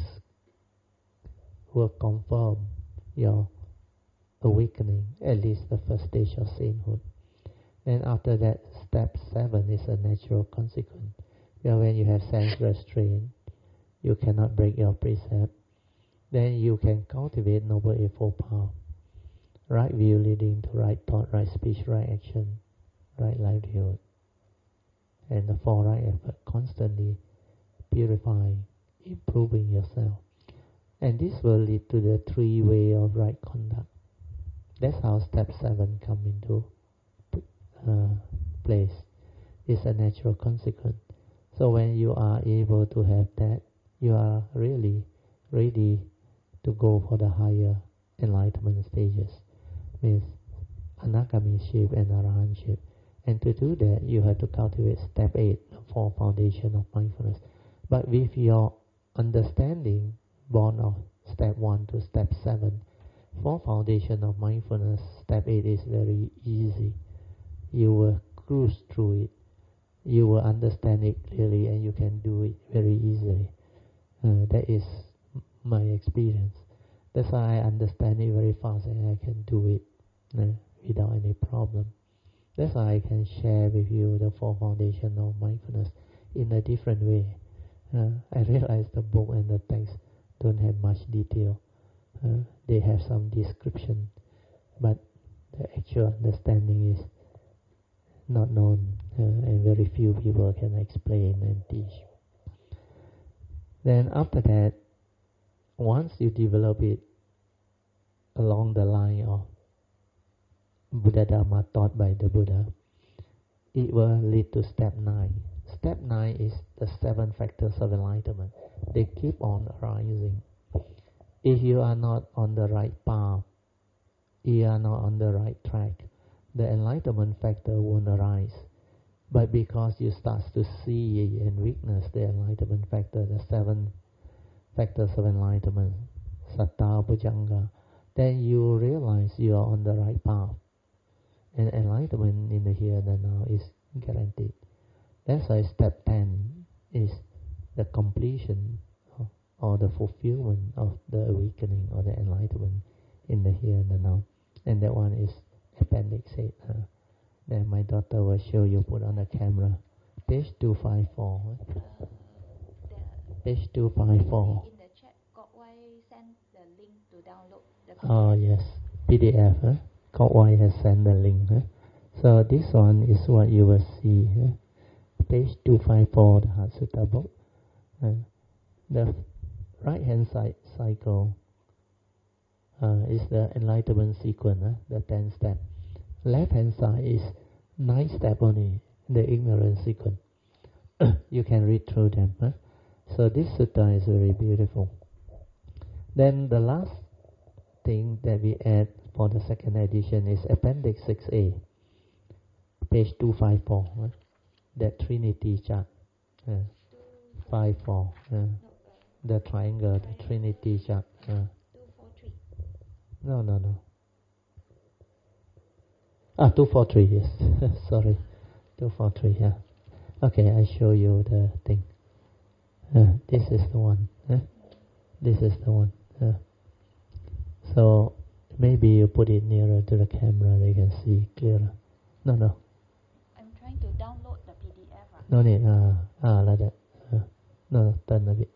will confirm your awakening, at least the first stage of sainthood. And after that, step seven is a natural consequence. Where when you have sense restraint, you cannot break your precept. Then you can cultivate Noble Eightfold Path. Right view leading to right thought, right speech, right action, right livelihood. And the four right effort, constantly purifying, improving yourself. And this will lead to the three way of right conduct. That's how step seven come into uh, place. It's a natural consequence. So when you are able to have that, you are really ready to go for the higher enlightenment stages. Means Anagamiship and Arahantship. And to do that, you have to cultivate step eight, the four foundation of mindfulness. But with your understanding born of step one to step seven, four foundation of mindfulness, step eight is very easy. You will cruise through it. You will understand it clearly and you can do it very easily. Uh, that is my experience. That's why I understand it very fast and I can do it uh, without any problem. That's why I can share with you the four foundations of mindfulness in a different way. Uh, I realize the book and the text don't have much detail. Uh, they have some description, but the actual understanding is not known, uh, and very few people can explain and teach. Then after that, once you develop it along the line of Buddha Dharma taught by the Buddha, it will lead to step nine. Step nine is the seven factors of enlightenment. They keep on arising. If you are not on the right path, you are not on the right track, the enlightenment factor won't arise. But because you start to see and witness the enlightenment factor, the seven factors of enlightenment, Satta Bhujanga, then you realize you are on the right path. And enlightenment in the here and now is guaranteed. That's why step ten is the completion of, or the fulfillment of the awakening or the enlightenment in the here and the now. And that one is appendix eight. Uh, then my daughter will show you, put on the camera. Page two fifty-four. Uh, Page two fifty-four. In the chat, Kok Wai sent the link to download the P D F. Oh yes, P D F. Huh? Kok Wai has sent the link. Huh? So this one is what you will see. Huh? Page two fifty-four, the Heart Sutta book. Uh, the right hand side cycle uh, is the enlightenment sequence, huh? The ten step. Left hand side is nine step only, the ignorance sequence. You can read through them. Huh? So this sutta is very beautiful. Then the last thing that we add for the second edition is Appendix six A, page two fifty-four, huh? That Trinity chart. Uh, five four. Uh, No, uh, the triangle, the Trinity chart. Uh, two four three. no, no, no. Ah, two four three. Yes. Sorry, two four three. Yeah. Okay, I show you the thing. Uh, this is the one. Uh, this is the one. Uh, so maybe you put it nearer to the camera, they can see clearer. No, no. I'm trying to download the P D F. Uh. No need. Ah, ah, like that. Uh, no, no, turn a bit.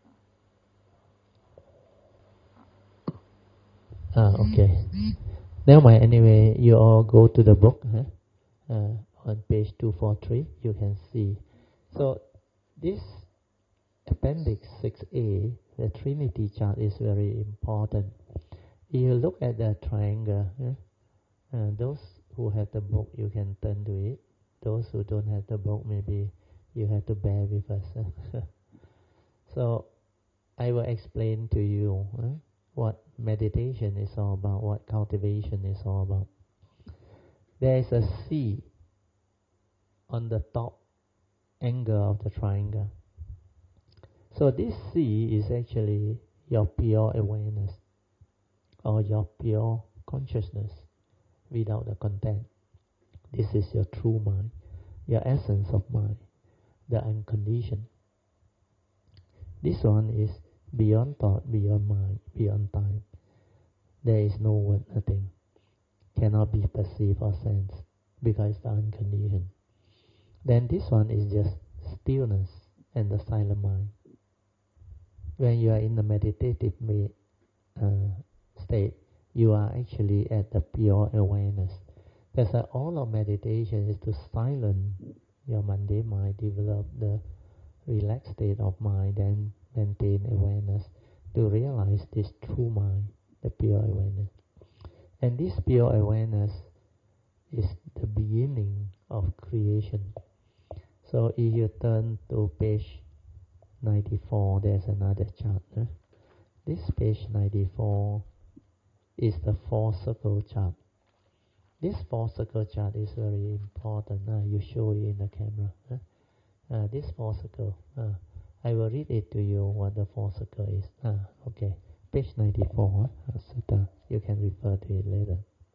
Ah, okay. Never mind. Anyway, you all go to the book. Huh? Uh, on page two forty-three, you can see. So this appendix six A, the Trinity chart, is very important. If you look at the triangle, huh? uh, those who have the book, you can turn to it. Those who don't have the book, maybe you have to bear with us. Huh? So I will explain to you huh, what meditation is all about, what cultivation is all about. There is a C on the top angle of the triangle. So this C is actually your pure awareness or your pure consciousness without the content. This is your true mind, your essence of mind, the unconditioned. This one is beyond thought, beyond mind, beyond time. There is no word, nothing. Cannot be perceived or sensed because it's the unconditioned. Then this one is just stillness and the silent mind. When you are in the meditative uh, state, you are actually at the pure awareness. That's why all of meditation is to silence your mundane mind, develop the relaxed state of mind, and maintain awareness to realize this true mind, the pure awareness. And this pure awareness is the beginning of creation. So if you turn to page ninety-four, there's another chart. Huh? This page ninety-four is the four circle chart. This four circle chart is very important. Uh, you show it in the camera. Huh? Uh, this four circle. Uh, I will read it to you what the four circle is. Ah, okay. Page ninety-four. Huh? So you can refer to it later.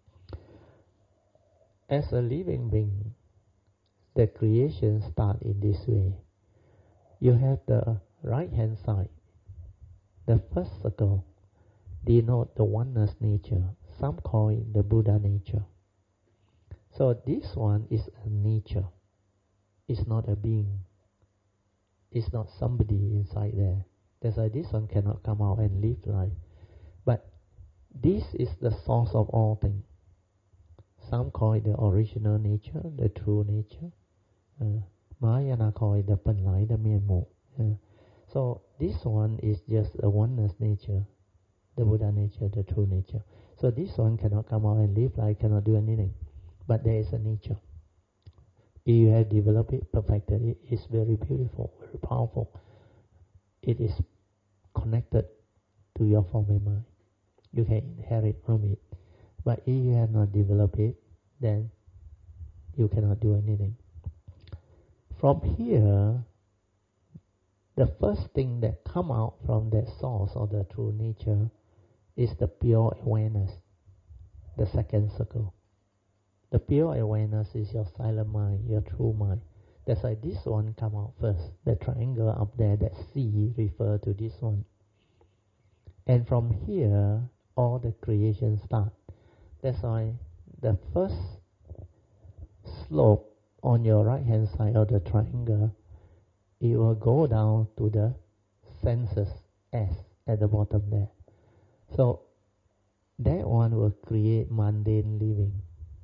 As a living being, the creation starts in this way. You have the right hand side. The first circle denote the oneness nature. Some call it the Buddha nature. So this one is a nature. It's not a being. It's not somebody inside there. That's why this one cannot come out and live life. But this is the source of all things. Some call it the original nature, the true nature. Uh, Mahayana call it the Pen Lai, the Mian Mu. Uh, so this one is just a oneness nature, the Buddha nature, the true nature. So this one cannot come out and live life, cannot do anything. But there is a nature. If you have developed it, perfected it, it's very beautiful, very powerful. It is connected to your form and mind. You can inherit from it. But if you have not developed it, then you cannot do anything. From here, the first thing that come out from that source of the true nature is the pure awareness, the second circle. The pure awareness is your silent mind, your true mind. That's why this one come out first. The triangle up there, that C, refer to this one. And from here, all the creation start. That's why the first slope on your right hand side of the triangle, it will go down to the senses, S, at the bottom there. So that one will create mundane living.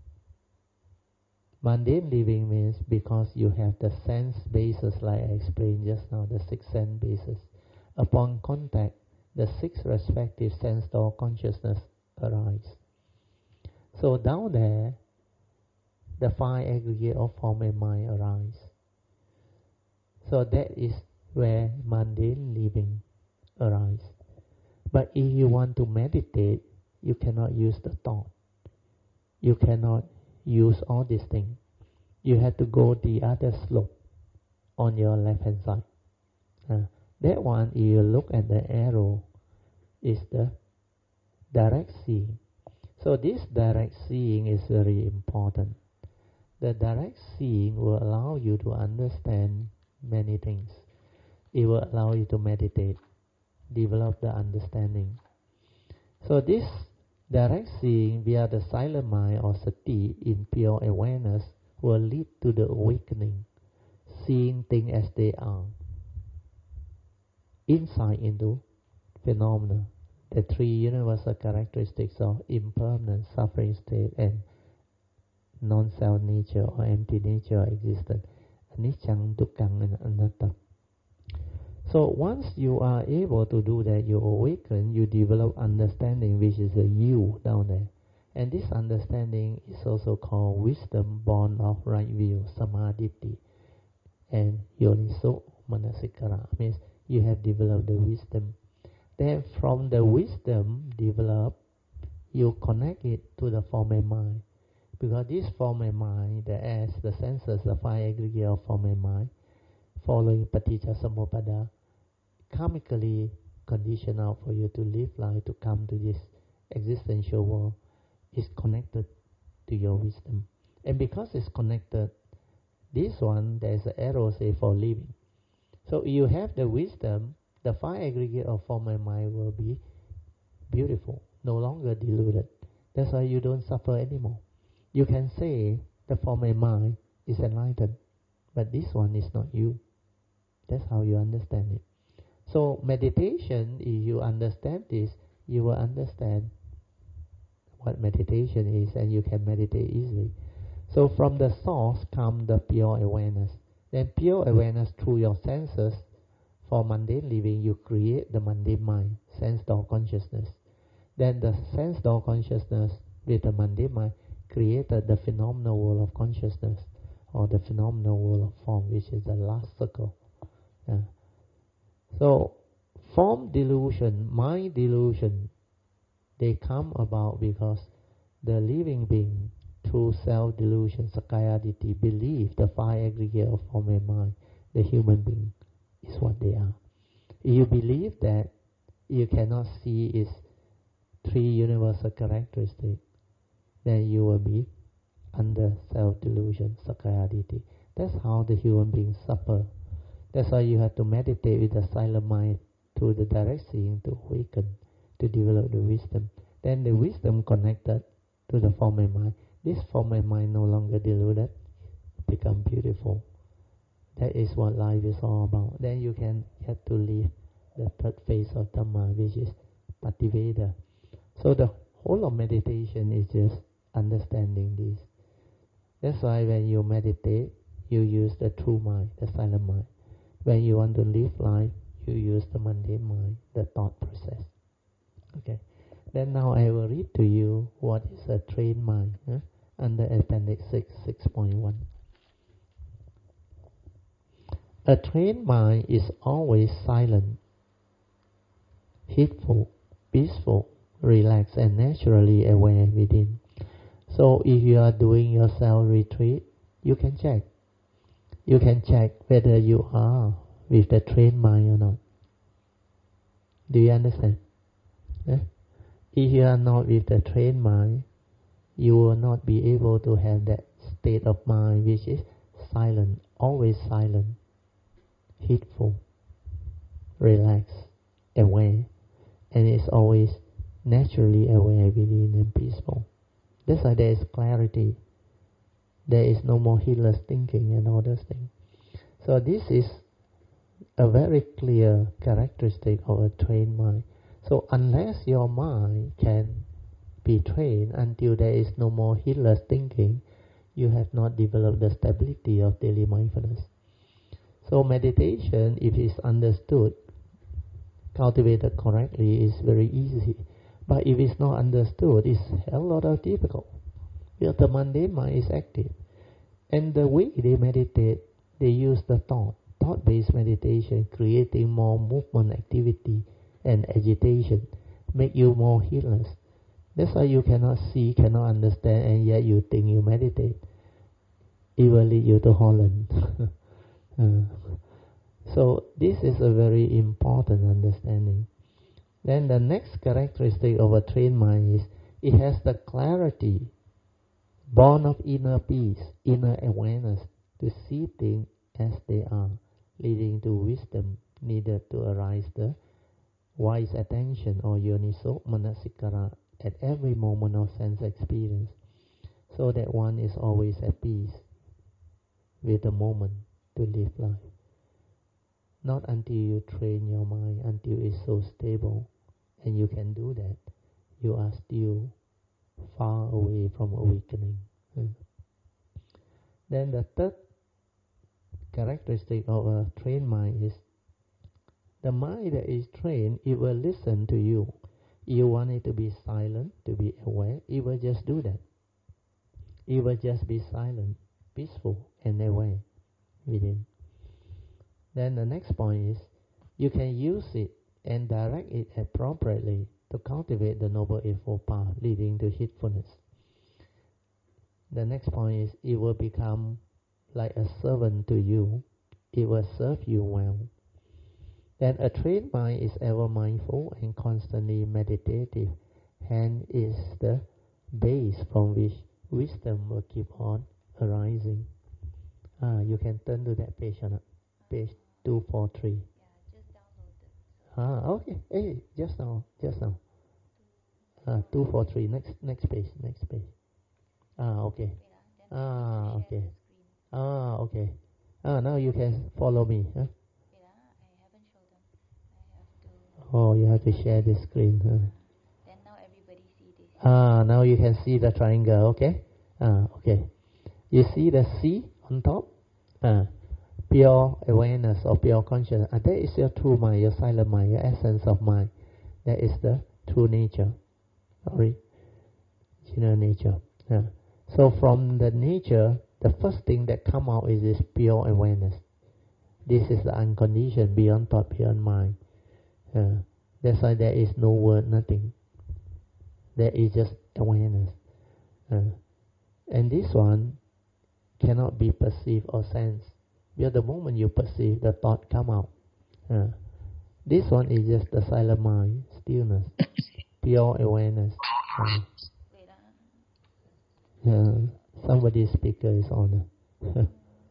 Mundane living means because you have the sense basis, like I explained just now, the six sense basis. Upon contact, the six respective sense door consciousness arise. So down there, the five aggregate of form and mind arise. So that is where mundane living arise. But if you want to meditate, you cannot use the thought. You cannot use all these things. you have to go the other slope on your left hand side. Uh, that one, if you look at the arrow, is the direct seeing. So this direct seeing is very important. The direct seeing will allow you to understand many things. It will allow you to meditate, develop the understanding. So this direct seeing via the silent mind or sati in pure awareness will lead to the awakening, seeing things as they are, insight into phenomena, the three universal characteristics of impermanence, suffering state, and non-self nature or empty nature of existence, anicca, dukkha, and anatta. So once you are able to do that, you awaken, you develop understanding, which is a you down there. And this understanding is also called wisdom born of right view, samadhi, and yoniso manasikara. Means you have developed the wisdom. Then from the wisdom developed, you connect it to the form and mind. Because this form and mind, the as, the senses, the five aggregate of form and mind, following paticca samuppada, karmically conditioned out for you to live life, to come to this existential world, is connected to your wisdom. And because it's connected, this one, there's an arrow say for living. So you have the wisdom, the five aggregate of form and mind will be beautiful, no longer deluded. That's why you don't suffer anymore. You can say the form and mind is enlightened, but this one is not you. That's how you understand it. So meditation, if you understand this, you will understand what meditation is, and you can meditate easily. So from the source comes the pure awareness. Then pure awareness through your senses. For mundane living, you create the mundane mind, sense door consciousness. Then the sense door consciousness with the mundane mind created the phenomenal world of consciousness, or the phenomenal world of form, which is the last circle. Yeah. So form delusion, mind delusion, they come about because the living being, through self-delusion, sakaya-ditthi, believe the five aggregate of form and mind, the human being, is what they are. If you believe that, you cannot see its three universal characteristics, then you will be under self-delusion, sakaya-ditthi. That's how the human beings suffer. That's why you have to meditate with the silent mind through the direct seeing to awaken, to develop the wisdom. Then the wisdom connected to the form and mind. This form and mind no longer deluded, become beautiful. That is what life is all about. Then you can get to live the third phase of Dhamma, which is Pativeda. So the whole of meditation is just understanding this. That's why when you meditate, you use the true mind, the silent mind. When you want to live life, you use the mundane mind, the thought process. Okay. Then now I will read to you what is a trained mind, eh? Under Appendix six, six point one. A trained mind is always silent, heedful, peaceful, relaxed, and naturally aware within. So if you are doing your self-retreat, you can check. You can check whether you are with the trained mind or not. Do you understand? Eh? If you are not with the trained mind, you will not be able to have that state of mind which is silent, always silent, heedful, relaxed, aware, and it's always naturally aware within and peaceful. That's why there is clarity. There is no more heedless thinking and all those things. So this is a very clear characteristic of a trained mind. So unless your mind can be trained until there is no more heedless thinking, you have not developed the stability of daily mindfulness. So meditation, if it's understood, cultivated correctly, is very easy. But if it's not understood, it's a lot of difficult. Because the mundane mind is active. And the way they meditate, they use the thought, thought-based meditation, creating more movement, activity, and agitation, make you more heedless. That's why you cannot see, cannot understand, and yet you think you meditate. it will lead you to Holland. uh, so this is a very important understanding. Then the next characteristic of a trained mind is it has the clarity, born of inner peace, inner awareness, to see things as they are, leading to wisdom needed to arise the wise attention or yoniso manasikara at every moment of sense experience, so that one is always at peace with the moment to live life. Not until you train your mind until it's so stable, and you can do that, you are still far away from awakening. Then the third characteristic of a trained mind is the mind that is trained, it will listen to you. You want it to be silent, to be aware, it will just do that. It will just be silent, peaceful, and aware within. Then the next point is you can use it and direct it appropriately to cultivate the Noble Eightfold Path leading to heedfulness. The next point is it will become like a servant to you. It will serve you well. Then a trained mind is ever mindful and constantly meditative, hence is the base from which wisdom will keep on arising. Ah, you can turn to that page, Anna. Page two forty-three. Yeah, just downloaded. Ah, okay. Hey, just now, just now. Ah, two forty-three. Next, next page, next page. Ah, okay. Wait, ah, then Ah, I need to share okay. the screen. Ah, okay. Ah, now you can follow me. Huh? Wait, ah, I haven't showed them. I have to. Oh, you have to share the screen. Huh? Uh, then now everybody see this. Ah, now you can see the triangle. Okay. Ah, okay. You see the C on top? Ah, pure awareness or pure consciousness. Ah, that is your true mind, your silent mind, your essence of mind. That is the true nature. Sorry. Inner nature. Yeah. So from the nature, the first thing that come out is this pure awareness. This is the unconditioned, beyond thought, beyond mind. Yeah. That's why there is no word, nothing. There is just awareness. Yeah. And this one cannot be perceived or sensed. Because the moment you perceive, the thought come out. Yeah. This one is just the silent mind, stillness, pure awareness. Yeah. Wait, ah. Yeah, somebody's speaker is on. Uh,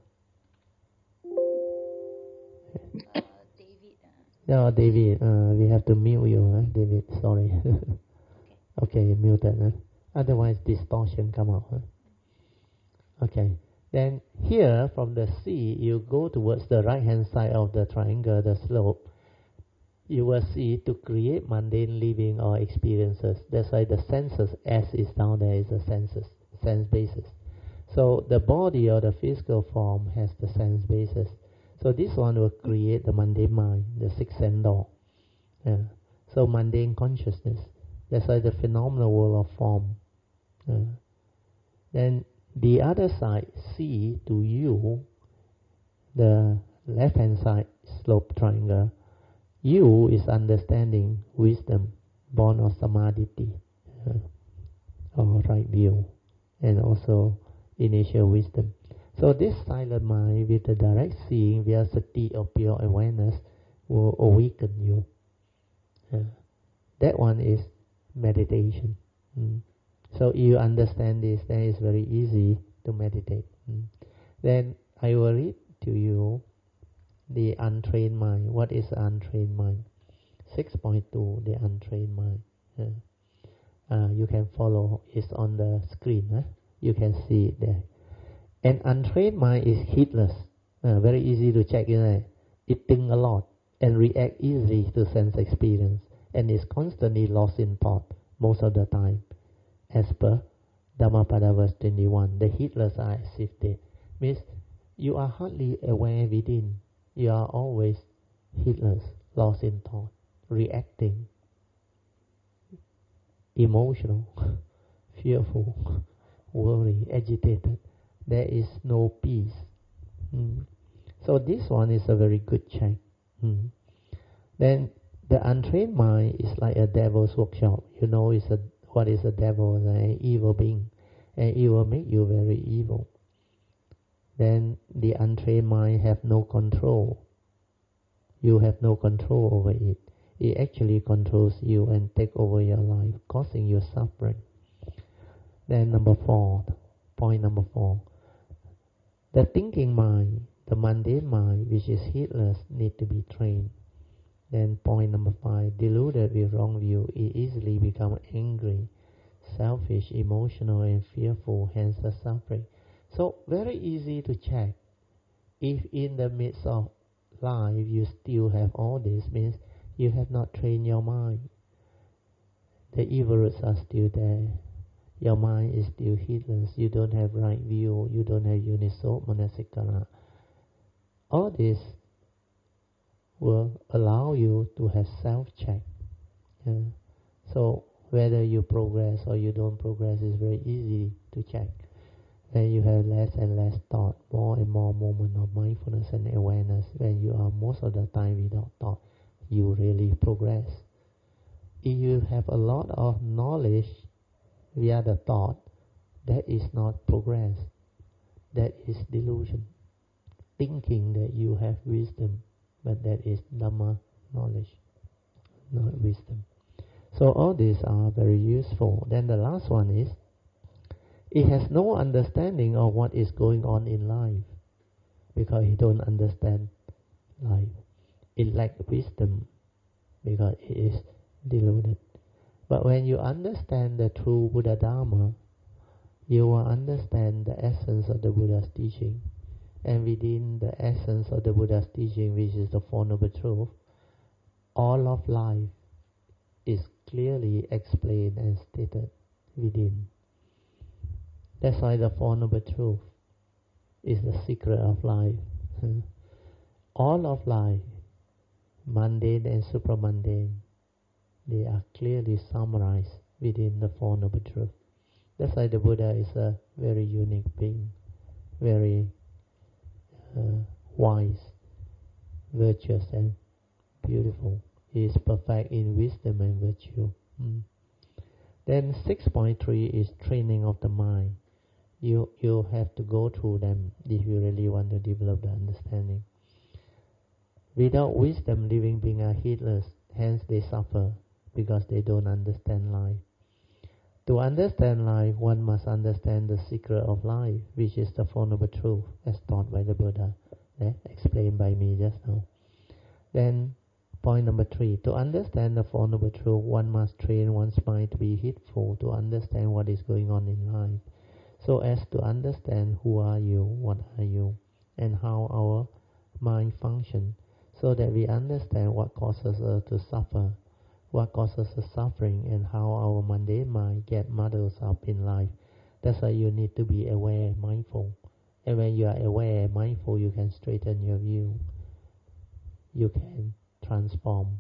David. Uh, No, David, uh, we have to mute you, huh? David, sorry. okay. Okay, muted, huh? Otherwise distortion come out, huh? Okay, then here from the C, you go towards the right hand side of the triangle, the slope. You will see to create mundane living or experiences. That's why the senses, S is down there, is the senses, sense basis. So the body or the physical form has the sense basis. So this one will create the mundane mind, the sixth sense door. Yeah. So mundane consciousness. That's why the phenomenal world of form. Yeah. Then the other side, C to U, the left hand side slope triangle. U is understanding, wisdom, born of samadhi, uh, or right view, and also initial wisdom. So this silent mind with the direct seeing via sati of pure awareness will awaken you. Uh, that one is meditation. Mm. So if you understand this, then it's very easy to meditate. Mm. Then I will read to you the untrained mind. What is untrained mind? six point two, the untrained mind. Uh, uh, you can follow, it's on the screen. Huh? You can see it there. An untrained mind is heedless. Uh, very easy to check, isn't it? It thinks a lot and reacts easily to sense experience and is constantly lost in thought most of the time. As per Dhammapada verse twenty-one, the heedless are as if dead. Means you are hardly aware within. You are always heedless, lost in thought, reacting, emotional, fearful, worried, agitated. There is no peace. Mm. So this one is a very good check. Mm. Then the untrained mind is like a devil's workshop. You know, it's a, what is a devil? An evil being, and it will make you very evil. then the untrained mind have no control. You have no control over it. It actually controls you and take over your life, causing you suffering. Then number four, point number four, the thinking mind, the mundane mind, which is heedless, need to be trained. Then point number five, deluded with wrong view, it easily become angry, selfish, emotional, and fearful, hence the suffering. So very easy to check. If in the midst of life you still have all this, means you have not trained your mind. The evil roots are still there. Your mind is still heedless. You don't have right view. You don't have uniso manasikara. All this will allow you to have self-check. Yeah. So whether you progress or you don't progress is very easy to check. When you have less and less thought, more and more moment of mindfulness and awareness, when you are most of the time without thought, you really progress. If you have a lot of knowledge via the thought, that is not progress. That is delusion. Thinking that you have wisdom, but that is Dhamma knowledge, not wisdom. So all these are very useful. Then the last one is, it has no understanding of what is going on in life, because it don't understand life. It lacks wisdom, because it is deluded. But when you understand the true Buddha Dharma, you will understand the essence of the Buddha's teaching. And within the essence of the Buddha's teaching, which is the Four Noble Truths, all of life is clearly explained and stated within. That's why the Four Noble Truths is the secret of life. All of life, mundane and supramundane, they are clearly summarized within the Four Noble Truths. That's why the Buddha is a very unique being, very uh, wise, virtuous, and beautiful. He is perfect in wisdom and virtue. Mm. Then six point three is training of the mind. You you have to go through them if you really want to develop the understanding. Without wisdom, living beings are heedless, hence they suffer, because they don't understand life. To understand life, one must understand the secret of life, which is the Four Noble Truths, as taught by the Buddha, eh? Explained by me just now. Then, point number three, to understand the Four Noble Truths, one must train one's mind to be heedful, to understand what is going on in life, so as to understand who are you, what are you, and how our mind functions, so that we understand what causes us to suffer, what causes us suffering, and how our mundane mind get muddled up in life. That's why you need to be aware, mindful. And when you are aware, mindful, you can straighten your view. You can transform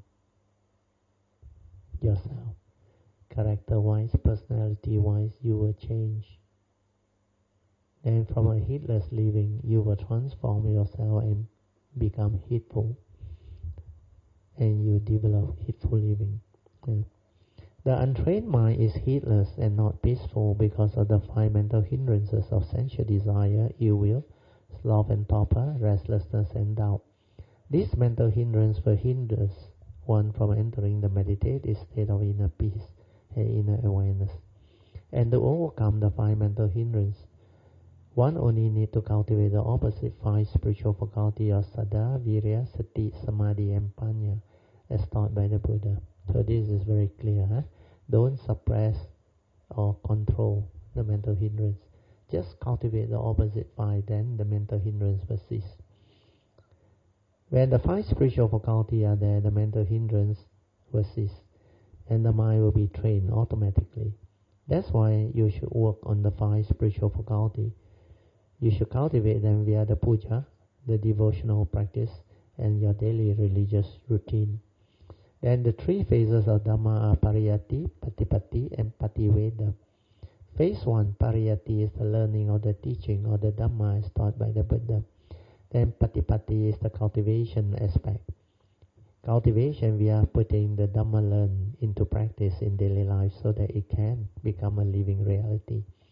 yourself. Character-wise, personality-wise, you will change. And from a heedless living, you will transform yourself and become heedful. And you develop heedful living. Yeah. The untrained mind is heedless and not peaceful because of the five mental hindrances of sensual desire, ill will, sloth and torpor, restlessness and doubt. These mental hindrances will hinder one from entering the meditative state of inner peace and inner awareness. And to overcome the five mental hindrances, one only needs to cultivate the opposite five spiritual faculties of Saddha, Virya, Sati, Samadhi and Panya, as taught by the Buddha. So this is very clear. Huh? Don't suppress or control the mental hindrance. Just cultivate the opposite five, then the mental hindrance will cease. When the five spiritual faculties are there, the mental hindrance will cease, and the mind will be trained automatically. That's why you should work on the five spiritual faculties. You should cultivate them via the puja, the devotional practice, and your daily religious routine. Then the three phases of Dhamma are Pariyatti, Patipatti, and Pativeda. Phase one, Pariyatti, is the learning of the teaching of the Dhamma as taught by the Buddha. Then Patipatti is the cultivation aspect. Cultivation, we are putting the Dhamma learned into practice in daily life so that it can become a living reality.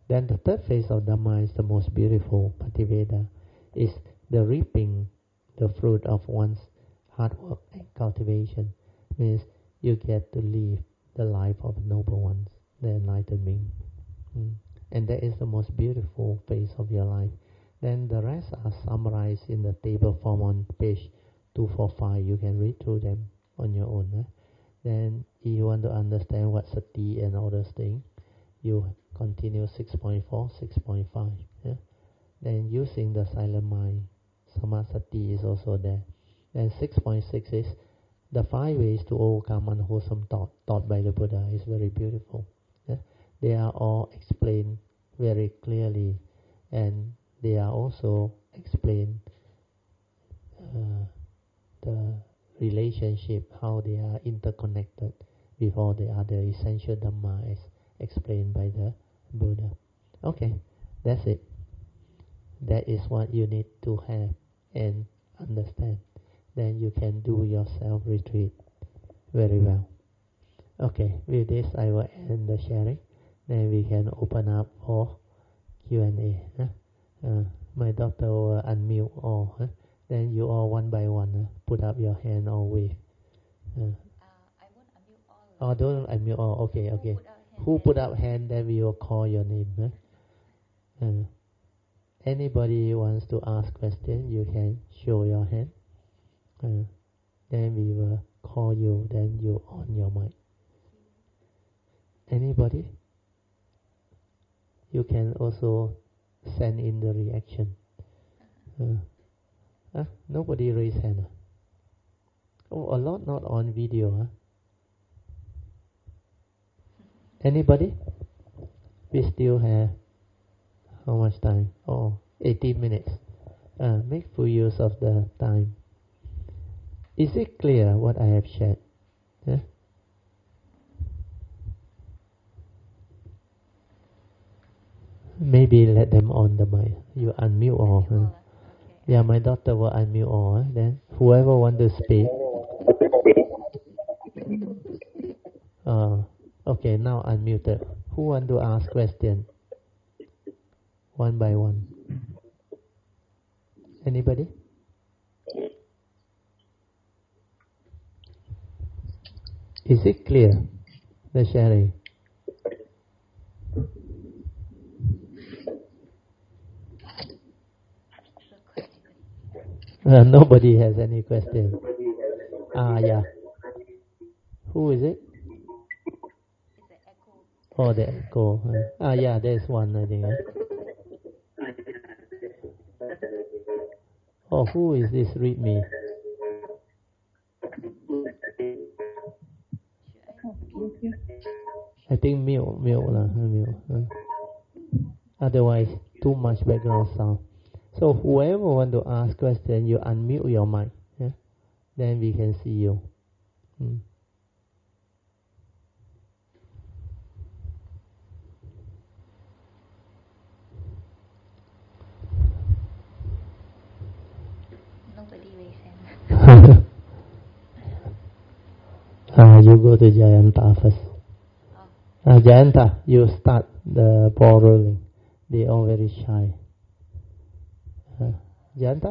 Then the third phase of Dhamma is the most beautiful, Pativeda, is the reaping the fruit of one's hard work and cultivation. Means you get to live the life of noble ones, the enlightened being. Mm. And that is the most beautiful phase of your life. Then the rest are summarized in the table form on page two forty-five. You can read through them on your own. Eh? Then if you want to understand what sati and all those things, you continue six point four, six point five. Yeah? Then using the silent mind, samasati is also there. And six point six is the five ways to overcome unwholesome thought, taught by the Buddha. Is very beautiful. Yeah? They are all explained very clearly, and they are also explained uh, the relationship, how they are interconnected with all the other essential Dhamma as explained by the Buddha. Okay, that's it. That is what you need to have and understand. Then you can do your self-retreat very well. Okay, with this I will end the sharing. Then we can open up for Q and A. Huh? Uh, my doctor will unmute all. Huh? Then you all one by one uh, put up your hand or wave. Uh, Uh, I won't unmute all. oh, don't unmute all. Okay, okay. Who put up hand? Who put up hand? Then we will call your name. Huh? Uh, anybody wants to ask question, you can show your hand. Uh, then we will call you. Then you on your mic. Anybody? You can also send in the reaction. Uh, uh, nobody raise hand. Oh, a lot not on video. Huh? Anybody? We still have how much time? Oh, eighteen minutes. Uh, make full use of the time. Is it clear what I have shared? Huh? Maybe let them on the mic. You unmute all. Huh? Okay. Yeah, my daughter will unmute all. Huh? Then whoever want to speak. Uh, okay, now unmuted. Who want to ask question? One by one. Anybody? Is it clear, the sharing? Uh, nobody has any question. Ah, yeah. Who is it? It's an echo. Oh, the echo. Uh, ah, yeah, there's one, I think. Eh? Oh, who is this? Read me. I think mute, mute lah, mute. Uh. Otherwise, too much background sound. So whoever want to ask question, you unmute your mic. Yeah? Then we can see you. Hmm. Nobody raise hand. uh, you go to Jayanta first. Oh. Uh, Jayanta, you start the ball rolling. They all very shy. Uh, Jayanta?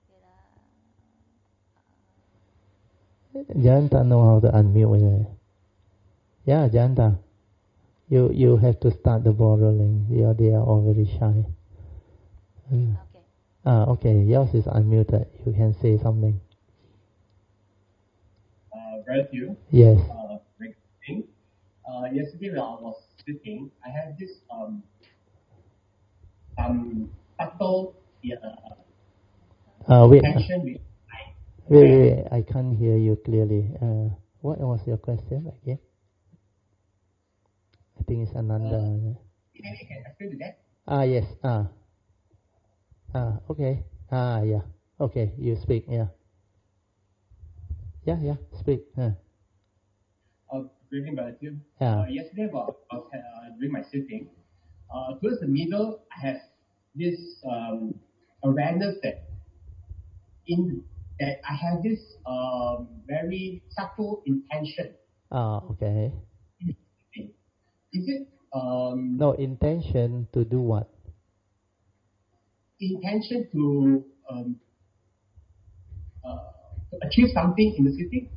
Jayanta know how to unmute. Yeah, Jayanta. You you have to start the ball rolling. They are, they are all very shy. Uh, Okay. Ah, okay. Yours is unmuted. You can say something. Uh, very few. Yes. Uh, very good thing. Uh, yesterday when I was sitting, I had this um um subtle uh, Uh, wait. tension with Wait, wait, wait. I can't hear you clearly. Uh, what was your question again? I think it's Ananda. Uh, can I explain to that? Ah, yes. Ah. Ah, okay. Ah, yeah. Okay, you speak. Yeah. Yeah, yeah. Speak. Uh. Uh, good evening, Balaji. Yeah. Uh, yesterday while I was uh, doing my sitting, uh, towards the middle, I have this um, awareness that in that I have this um, very subtle intention. Ah, okay. Is it Um, no, intention to do what? Intention to, um, uh, to achieve something in the city.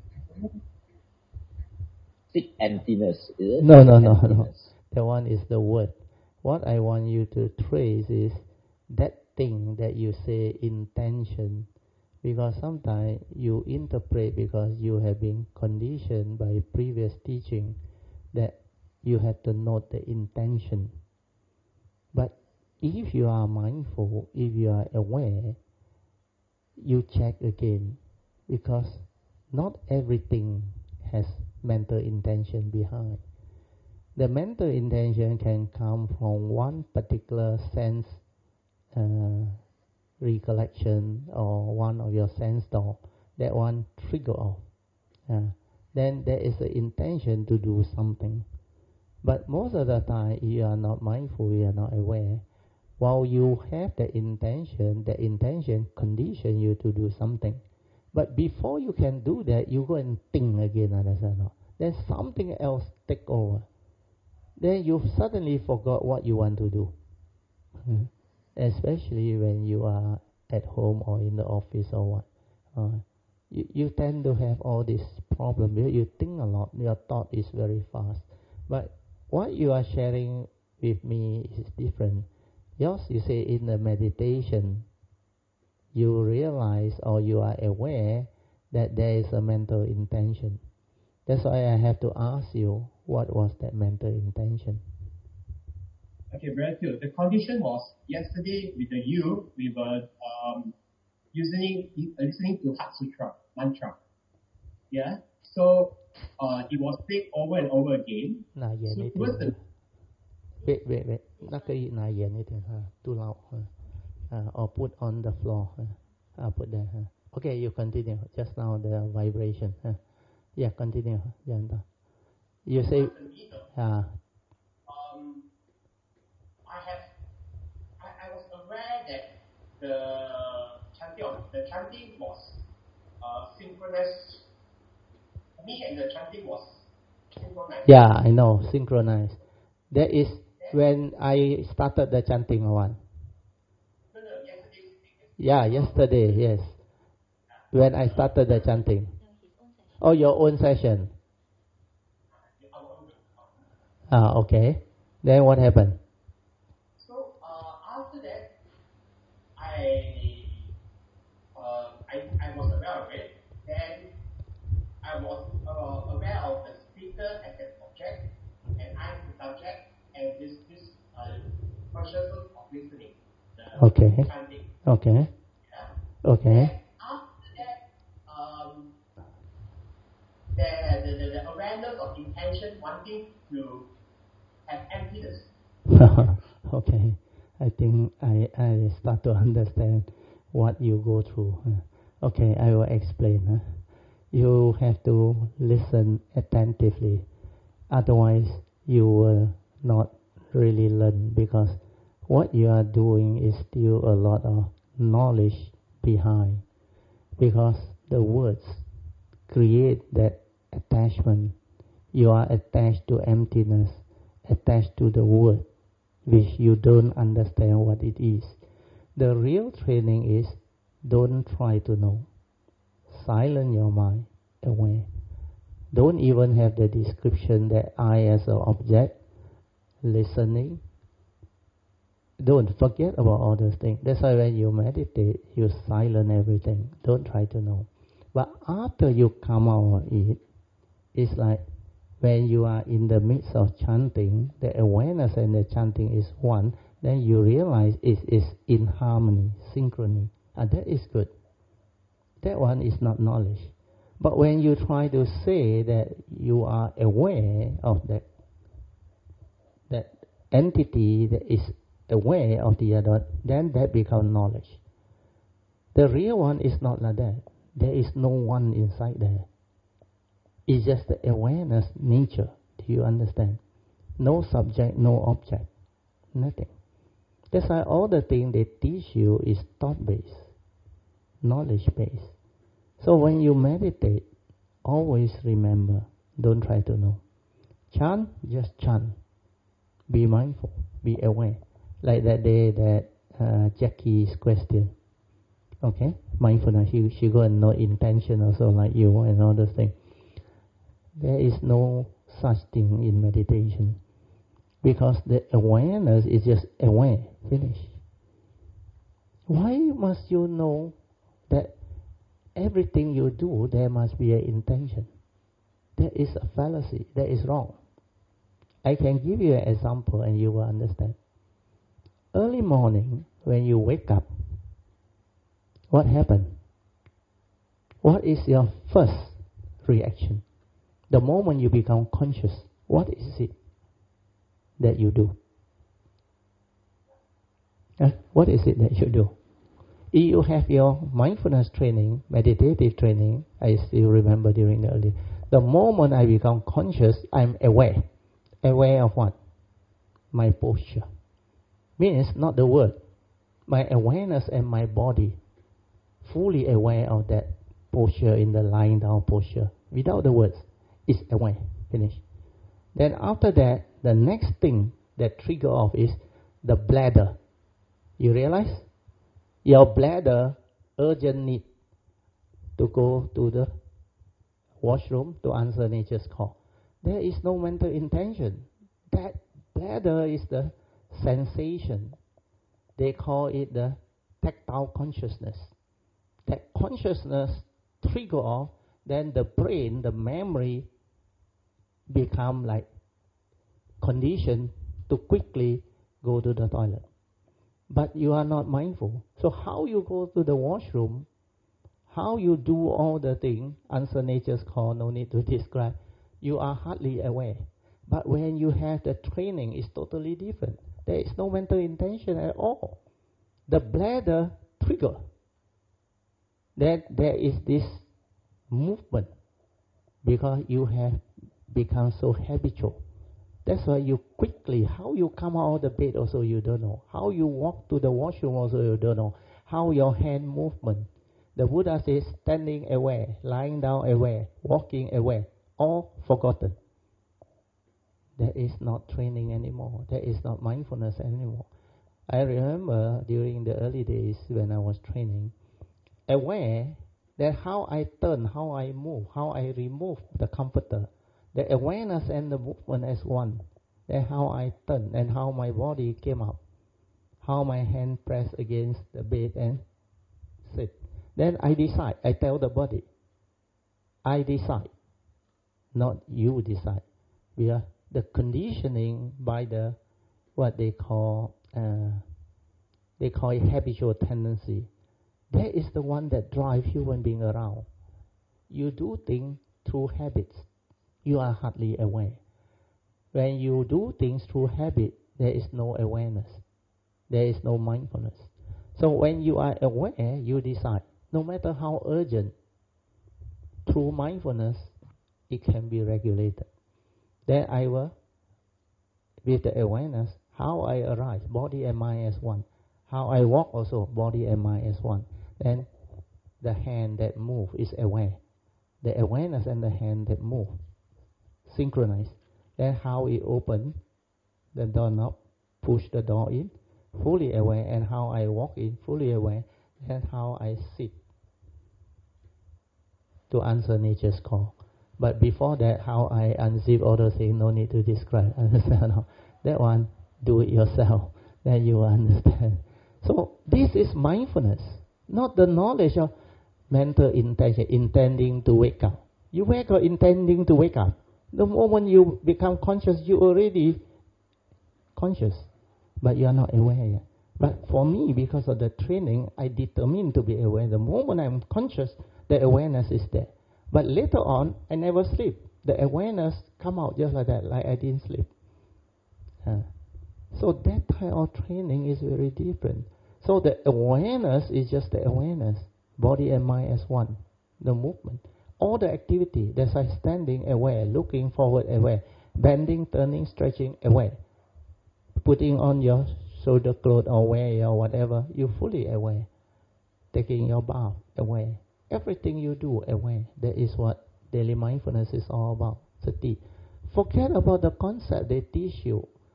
Seek emptiness. Is it? No, no, no, no. Emptiness. That one is the word. What I want you to trace is that thing that you say intention, because sometimes you interpret because you have been conditioned by previous teaching that you have to note the intention. But if you are mindful, if you are aware, you check again, because not everything has mental intention behind. The mental intention can come from one particular sense uh, recollection or one of your sense door. That one trigger off. Uh, then there is the intention to do something. But most of the time, you are not mindful, you are not aware. While you have the intention, the intention condition you to do something. But before you can do that, you go and think again, understand? Then something else take over. Then you suddenly forgot what you want to do. Hmm. Especially when you are at home or in the office or what. Uh, you, you tend to have all this problem. You, you think a lot, your thought is very fast. But what you are sharing with me is different. Yours, you say in the meditation, you realize or you are aware that there is a mental intention. That's why I have to ask you, what was that mental intention? Okay, very good. The condition was yesterday with the you, we were um, listening, listening to Heart Sutra, mantra. Yeah? So uh, it was played over and over again. 拿远 So 一 towards 点 the ，wait wait wait，那可以拿远一点哈，too loud 哈，啊，or put on the floor 哈，啊 put there 哈。Okay, you continue. Just now the vibration 哈，yeah continue 这样的。You say towards the middle, 啊 um, I have, I, I was aware that the chanting, of, the chanting was uh, synchronized. Me and the chanting was synchronized. Yeah, I know, synchronized. That is when I started the chanting one. No, no, yesterday. Yeah, yesterday, yes. When I started the chanting. No, his own session. Oh, your own session. Ah, okay. Then what happened? So uh, after that, I, uh, I I was aware of it. Then I was uh, aware of the speaker as an object, and I'm the subject, and this this uh, consciousness of listening, the Okay. chanting. Okay. Yeah. Okay. Then after that, um, the, the, the, the awareness of intention, wanting to have emptiness. Okay. I think I, I start to understand what you go through. Okay, I will explain. Huh? You have to listen attentively. Otherwise, you will not really learn, because what you are doing is still a lot of knowledge behind. Because the words create that attachment. You are attached to emptiness, attached to the word, which you don't understand what it is. The real training is, don't try to know. Silence your mind, aware. Don't even have the description that I as an object, listening. Don't forget about all those things. That's why when you meditate, you silence everything. Don't try to know. But after you come out of it, it's like when you are in the midst of chanting, the awareness and the chanting is one, then you realize it is in harmony, synchrony. And that is good. That one is not knowledge. But when you try to say that you are aware of that, that entity that is aware of the other, then that becomes knowledge. The real one is not like that. There is no one inside there. It's just the awareness nature. Do you understand? No subject, no object, nothing. That's why all the things they teach you is thought-based, knowledge-based. So when you meditate, always remember, don't try to know. Chant, just chant. be mindful, be aware. Like that day that uh, Jackie's question, okay, mindfulness, she, she got no intention also like you and all those things. There is no such thing in meditation because the awareness is just aware, finish. Why must you know that everything you do, there must be an intention? That is a fallacy, that is wrong. I can give you an example and you will understand. Early morning, when you wake up, what happened? What is your first reaction? The moment you become conscious, what is it that you do? Huh? What is it that you do? If you have your mindfulness training, meditative training, I still remember during the early, the moment I become conscious, I'm aware. Aware of what? My posture. Means not the word. My awareness and my body. Fully aware of that posture in the lying down posture. Without the words. Is aware. Finish. Then after that, the next thing that trigger off is the bladder. You realize? Your bladder urgent need to go to the washroom to answer nature's call. There is no mental intention. That bladder is the sensation. They call it the tactile consciousness. That consciousness trigger off, then the brain, the memory become like conditioned to quickly go to the toilet. But you are not mindful. So how you go to the washroom, how you do all the things, answer nature's call, no need to describe, you are hardly aware. But when you have the training, it's totally different. There is no mental intention at all. The bladder trigger. Then there is this movement because you have become so habitual. That's why you quickly, how you come out of the bed also you don't know. How you walk to the washroom also you don't know. How your hand movement. The Buddha says standing aware, lying down aware, walking aware, all forgotten. There is not training anymore. There is not mindfulness anymore. I remember during the early days when I was training, aware that how I turn, how I move, how I remove the comforter, the awareness and the movement as one. Then how I turn and how my body came up, how my hand pressed against the bed and sit. Then I decide, I tell the body, I decide, not you decide. We are the conditioning by the, what they call, uh, they call it habitual tendency. That is the one that drives human being around. You do things through habits. You are hardly aware. When you do things through habit, there is no awareness. There is no mindfulness. So when you are aware, you decide. No matter how urgent, through mindfulness, it can be regulated. Then I will, with the awareness, how I arise, body and mind as one. How I walk also, body and mind as one. Then the hand that move is aware. The awareness and the hand that move, synchronize. Then how it open the doorknob, push the door in, fully aware, and how I walk in, fully aware, and how I sit to answer nature's call. But before that, how I unzip all those things, no need to describe. Understand? No? That one, do it yourself. Then you understand. So this is mindfulness, not the knowledge of mental intention, intending to wake up. You wake up intending to wake up. The moment you become conscious, you already conscious, but you are not aware yet. But for me, because of the training, I determined to be aware. The moment I'm conscious, the awareness is there. But later on, I never sleep. The awareness come out just like that, like I didn't sleep. Uh, so that type of training is very different. So the awareness is just the awareness, body and mind as one, the movement. All the activity, that's like standing aware, looking forward aware, bending, turning, stretching aware, putting on your shoulder cloth or wear or whatever, you're fully aware. Taking your bath, aware. Everything you do, aware. That is what daily mindfulness is all about. Sati. Forget about the concept they teach you.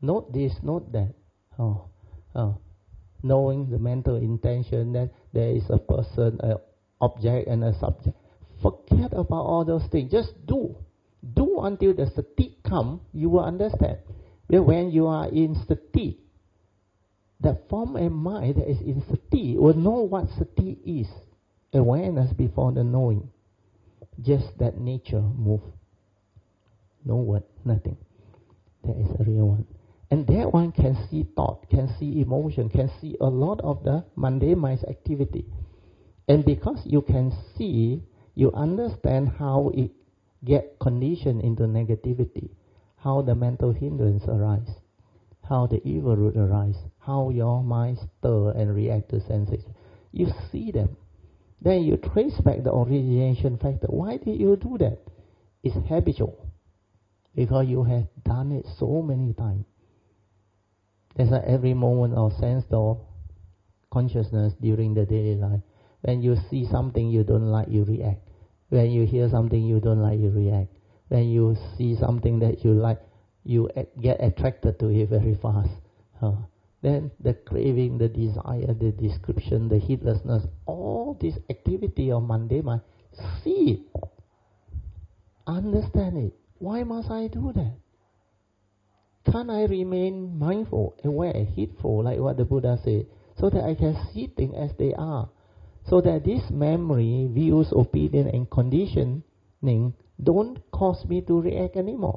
Note this, note that. Oh, oh. Knowing the mental intention that there is a person, an object, and a subject. Forget about all those things. Just do. Do until the sati come, you will understand. But when you are in sati, the form and mind that is in sati will know what sati is. Awareness before the knowing. Just that nature move. No word, nothing. That is a real one. And that one can see thought, can see emotion, can see a lot of the mundane mind's activity. And because you can see, you understand how it get conditioned into negativity, how the mental hindrance arise, how the evil root arise, how your mind stir and react to sensations. You see them. Then you trace back the origination factor. Why did you do that? It's habitual. Because you have done it so many times. That's why every moment of sense or consciousness during the daily life. When you see something you don't like, you react. When you hear something you don't like, you react. When you see something that you like, you get attracted to it very fast. Huh. Then the craving, the desire, the description, the heedlessness, all this activity of mundane mind, see it. Understand it. Why must I do that? Can't I remain mindful, aware, heedful, like what the Buddha said, so that I can see things as they are? So that this memory, views, opinion, and conditioning don't cause me to react anymore.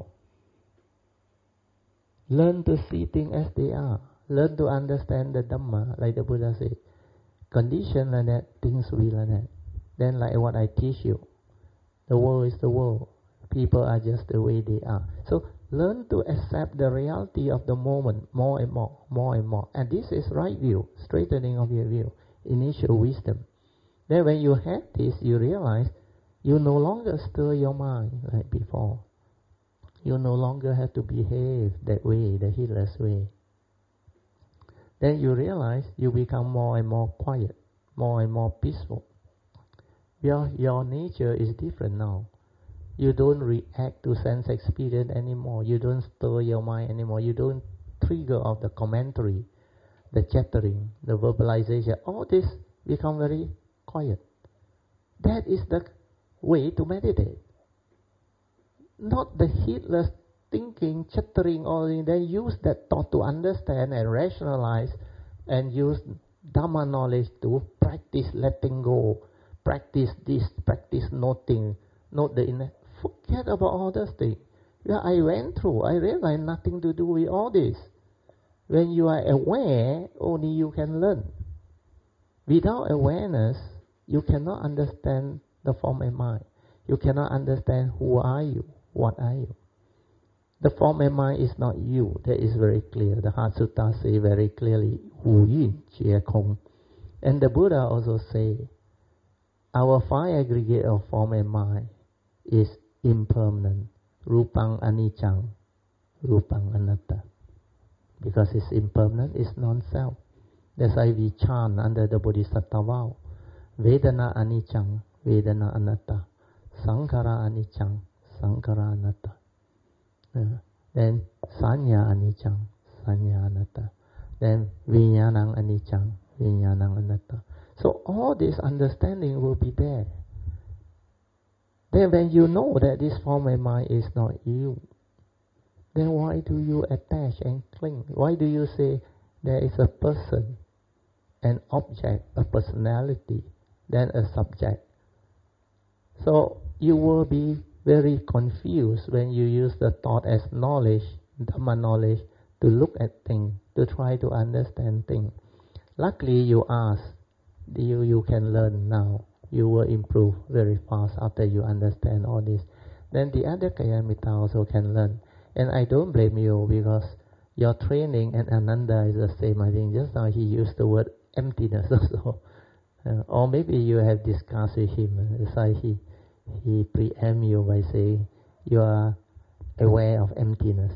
Learn to see things as they are. Learn to understand the Dhamma, like the Buddha said. Condition like that, things will be like that. Then like what I teach you, the world is the world. People are just the way they are. So learn to accept the reality of the moment more and more, more and more. And this is right view, straightening of your view, initial wisdom. Then when you have this, you realize you no longer stir your mind like before. You no longer have to behave that way, the heedless way. Then you realize you become more and more quiet, more and more peaceful. Your, your nature is different now. You don't react to sense experience anymore. You don't stir your mind anymore. You don't trigger of the commentary, the chattering, the verbalization. All this become very quiet. That is the way to meditate. Not the heedless thinking, chattering, all in. Then use that thought to understand and rationalize, and use Dhamma knowledge to practice letting go, practice this, practice noting, note the inner. Forget about all those things. Yeah, I went through. I realized nothing to do with all this. When you are aware, only you can learn. Without awareness, you cannot understand the form and mind. You cannot understand who are you, what are you. The form and mind is not you. That is very clear. The Heart Sutta say very clearly, Wu Yin Jie Kong. And the Buddha also say, our five aggregate of form and mind is impermanent. Rupang anicang, rupang anatta. Because it's impermanent, it's non-self. That's why we chant under the Bodhisattva vow. Vedana anicang, vedana anatta. Sankhara anicang, sankhara anatta. Uh, then sanya anicang, sanya anatta. Then vinyanang anicang, vinyanang anatta. So all this understanding will be there. Then when you know that this form and mind is not you, then why do you attach and cling? Why do you say there is a person, an object, a personality, then a subject? So you will be very confused when you use the thought as knowledge, Dhamma knowledge, to look at things, to try to understand things. Luckily you ask, you, you can learn now. You will improve very fast after you understand all this. Then the other Kalyamita also can learn. And I don't blame you because your training and Ananda is the same. I think just now he used the word emptiness also. Uh, or maybe you have discussed with him. That's why he, he preempt you by saying you are aware of emptiness.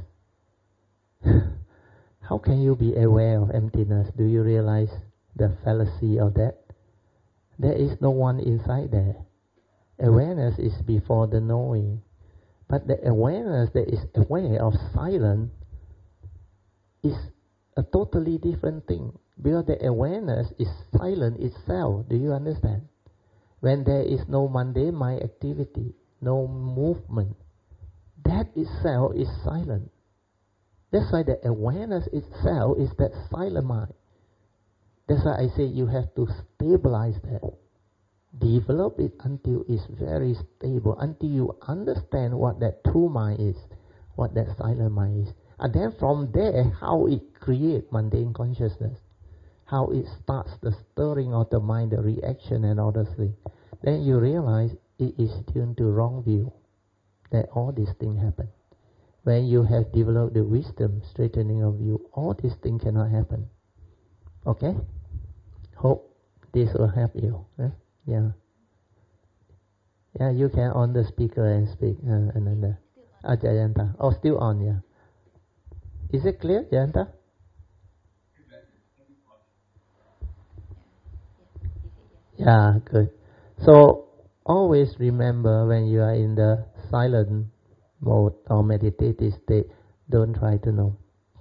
How can you be aware of emptiness? Do you realize the fallacy of that? There is no one inside there. Awareness is before the knowing. But the awareness that is aware of silence is a totally different thing, because the awareness is silent itself. Do you understand? When there is no mundane mind activity, no movement, that itself is silent. That's why the awareness itself is that silent mind. That's why I say you have to stabilize that. Develop it until it's very stable, until you understand what that true mind is, what that silent mind is. And then from there, how it creates mundane consciousness, how it starts the stirring of the mind, the reaction and all those things. Then you realize it is tuned to wrong view, that all these things happen. When you have developed the wisdom, straightening of view, all these things cannot happen. Okay? Hope this will help you. Eh? Yeah. Yeah, you can on the speaker and speak. Uh, Ananda. Ah, Jayanta. Oh, still on, yeah. Is it clear, Jayanta? Yeah, good. So, always remember when you are in the silent mode or meditative state, don't try to know.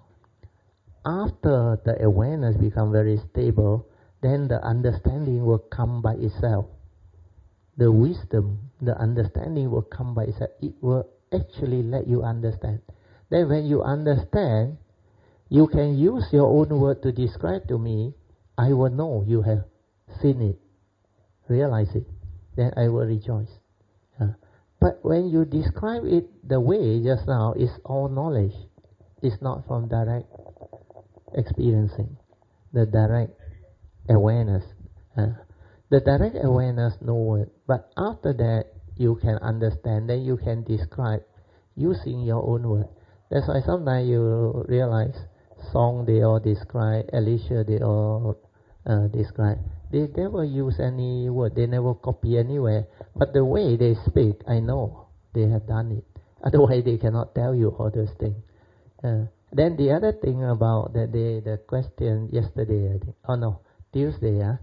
After the awareness becomes very stable, then the understanding will come by itself. The wisdom, the understanding will come by itself. It will actually let you understand. Then when you understand, you can use your own word to describe to me. I will know you have seen it, realize it. Then I will rejoice. Uh, but when you describe it the way just now, it's all knowledge. It's not from direct experiencing, the direct awareness. Uh, the direct awareness, no word. But after that, you can understand, then you can describe using your own word. That's why sometimes you realize song they all describe, Alicia they all uh, describe. They never use any word, they never copy anywhere. But the way they speak, I know they have done it. Otherwise they cannot tell you all those things. Uh, then the other thing about the day, the question yesterday, I think, oh no, Tuesday, uh,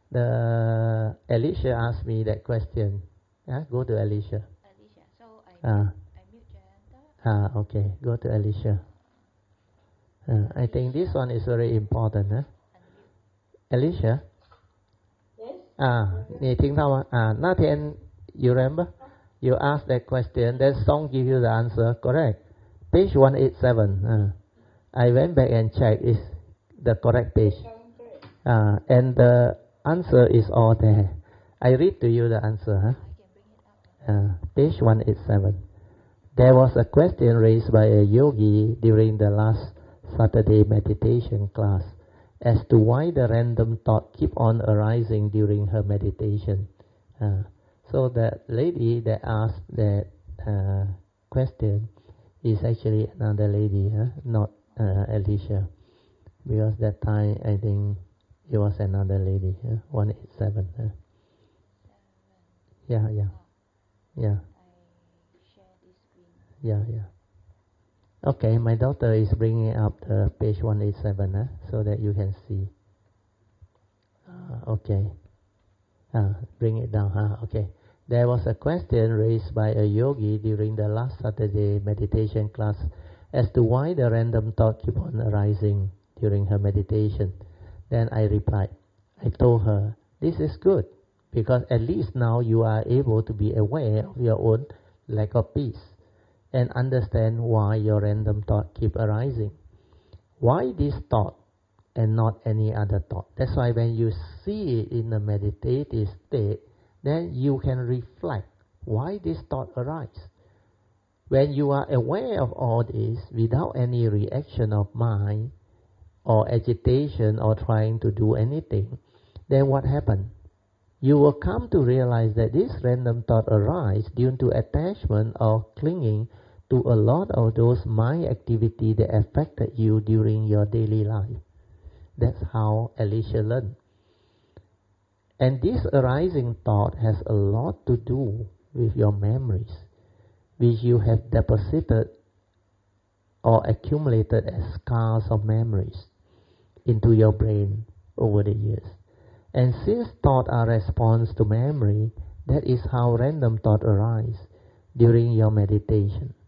the Alicia asked me that question. Uh, go to Alicia. Alicia, so I, Uh, I mute Jayanta. ah, okay, go to Alicia. Uh, I think this one is very important. Huh? Alicia? Yes? À, nghe tiếng đâu à? À, Nathan, you remember? You asked that question, then Song give you the answer, correct? Page one eighty-seven. Uh, I went back and checked, it's the correct page. Uh, and the answer is all there. I read to you the answer. Huh? Uh, page one eighty-seven. There was a question raised by a yogi during the last Saturday meditation class as to why the random thought keep on arising during her meditation. Uh, so that lady that asked that uh, question is actually another lady, huh? Not uh, Alicia. Because that time I think it was another lady, huh? one eighty-seven. Huh? Yeah, yeah, yeah. Yeah, yeah. Okay, my daughter is bringing up the page one eighty-seven, huh? So that you can see. Uh, okay. Uh, bring it down, huh? Okay. There was a question raised by a yogi during the last Saturday meditation class as to why the random thought keep on arising during her meditation. Then I replied, I told her, this is good, because at least now you are able to be aware of your own lack of peace and understand why your random thought keep arising. Why this thought and not any other thought? That's why when you see it in a meditative state, then you can reflect why this thought arises. When you are aware of all this without any reaction of mind or agitation or trying to do anything, then what happens? You will come to realize that this random thought arises due to attachment or clinging to a lot of those mind activity that affected you during your daily life. That's how Alicia learned. And this arising thought has a lot to do with your memories, which you have deposited or accumulated as scars of memories into your brain over the years. And since thoughts are response to memory, that is how random thought arise during your meditation.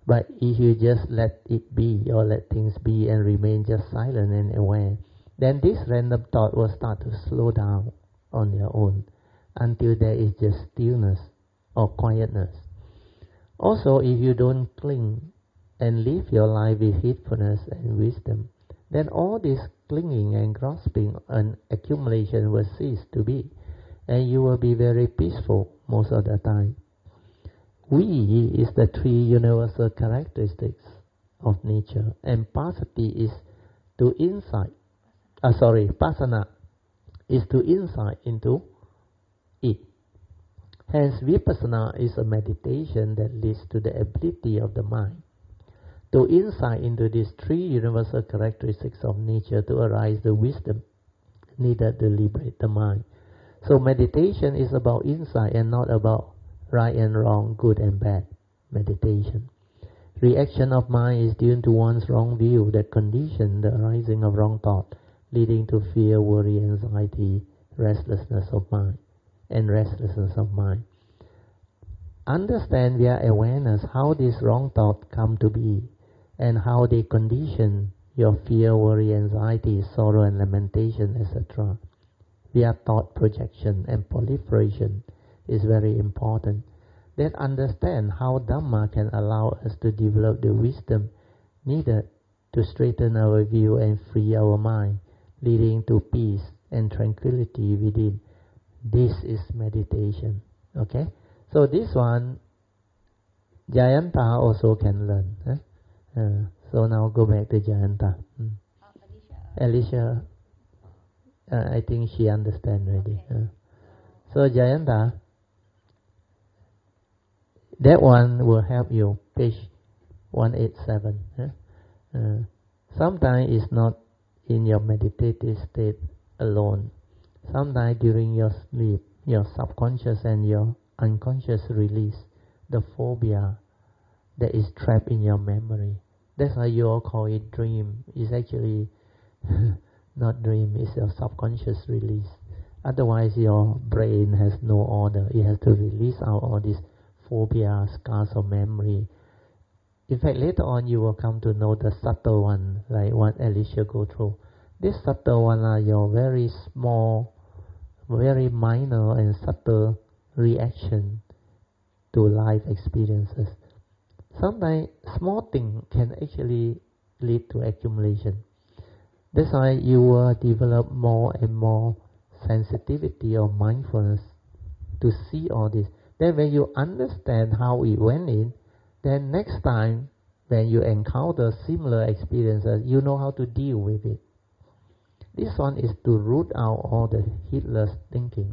But if you just let it be or let things be and remain just silent and aware, then this random thought will start to slow down on your own until there is just stillness or quietness. Also, if you don't cling and live your life with heedfulness and wisdom, then all this clinging and grasping and accumulation will cease to be, and you will be very peaceful most of the time. We is the three universal characteristics of nature, and pasati is to insight. Uh, sorry, pasana is to insight into it. Hence, vipassana is a meditation that leads to the ability of the mind to insight into these three universal characteristics of nature to arise the wisdom needed to liberate the mind. So meditation is about insight and not about right and wrong, good and bad meditation. Reaction of mind is due to one's wrong view that condition the arising of wrong thought, leading to fear, worry, anxiety, restlessness of mind, and restlessness of mind. Understand via awareness how this wrong thought come to be and how they condition your fear, worry, anxiety, sorrow, and lamentation, et cetera. Via thought projection and proliferation is very important. Then understand how Dhamma can allow us to develop the wisdom needed to straighten our view and free our mind, leading to peace and tranquility within. This is meditation. Okay? So this one, Jayanta also can learn. Huh? Uh, so now go back to Jayanta. Hmm. Uh, Alicia. Alicia, uh, I think she understands already. Okay. Uh, so Jayanta, that one will help you. Page one eighty-seven. Huh? Uh, sometimes it's not in your meditative state alone. Sometimes during your sleep, your subconscious and your unconscious release the phobia that is trapped in your memory. That's why you all call it dream. It's actually not dream, it's your subconscious release. Otherwise your brain has no order. It has to release out all these phobia, scars of memory. In fact, later on you will come to know the subtle one, like what Alicia go through. This subtle one are your very small, very minor and subtle reaction to life experiences. Sometimes small things can actually lead to accumulation. That's why you will develop more and more sensitivity or mindfulness to see all this. Then when you understand how it went in, then next time when you encounter similar experiences, you know how to deal with it. This one is to root out all the heedless thinking.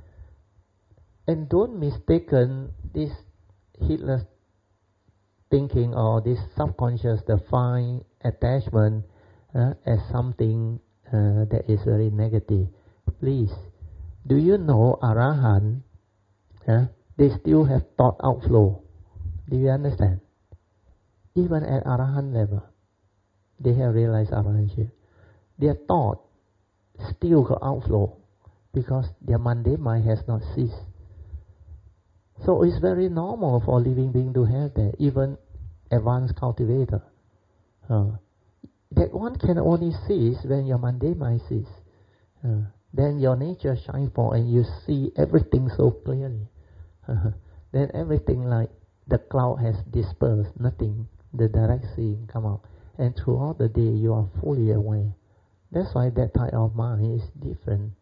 And don't mistaken this heedless thinking or this subconscious, the fine attachment uh, as something uh, that is very negative. Please, do you know Arahant? Uh, they still have thought outflow. Do you understand? Even at Arahant level, they have realized Arahantship. Their thought still got outflow because their mundane mind has not ceased. So it's very normal for living being to have that, even advanced cultivator. Uh, that one can only cease when your mundane mind cease. Uh, then your nature shines forth and you see everything so clearly. Uh, then everything like the cloud has dispersed, nothing, the direct seeing come out. And throughout the day you are fully aware. That's why that type of mind is different.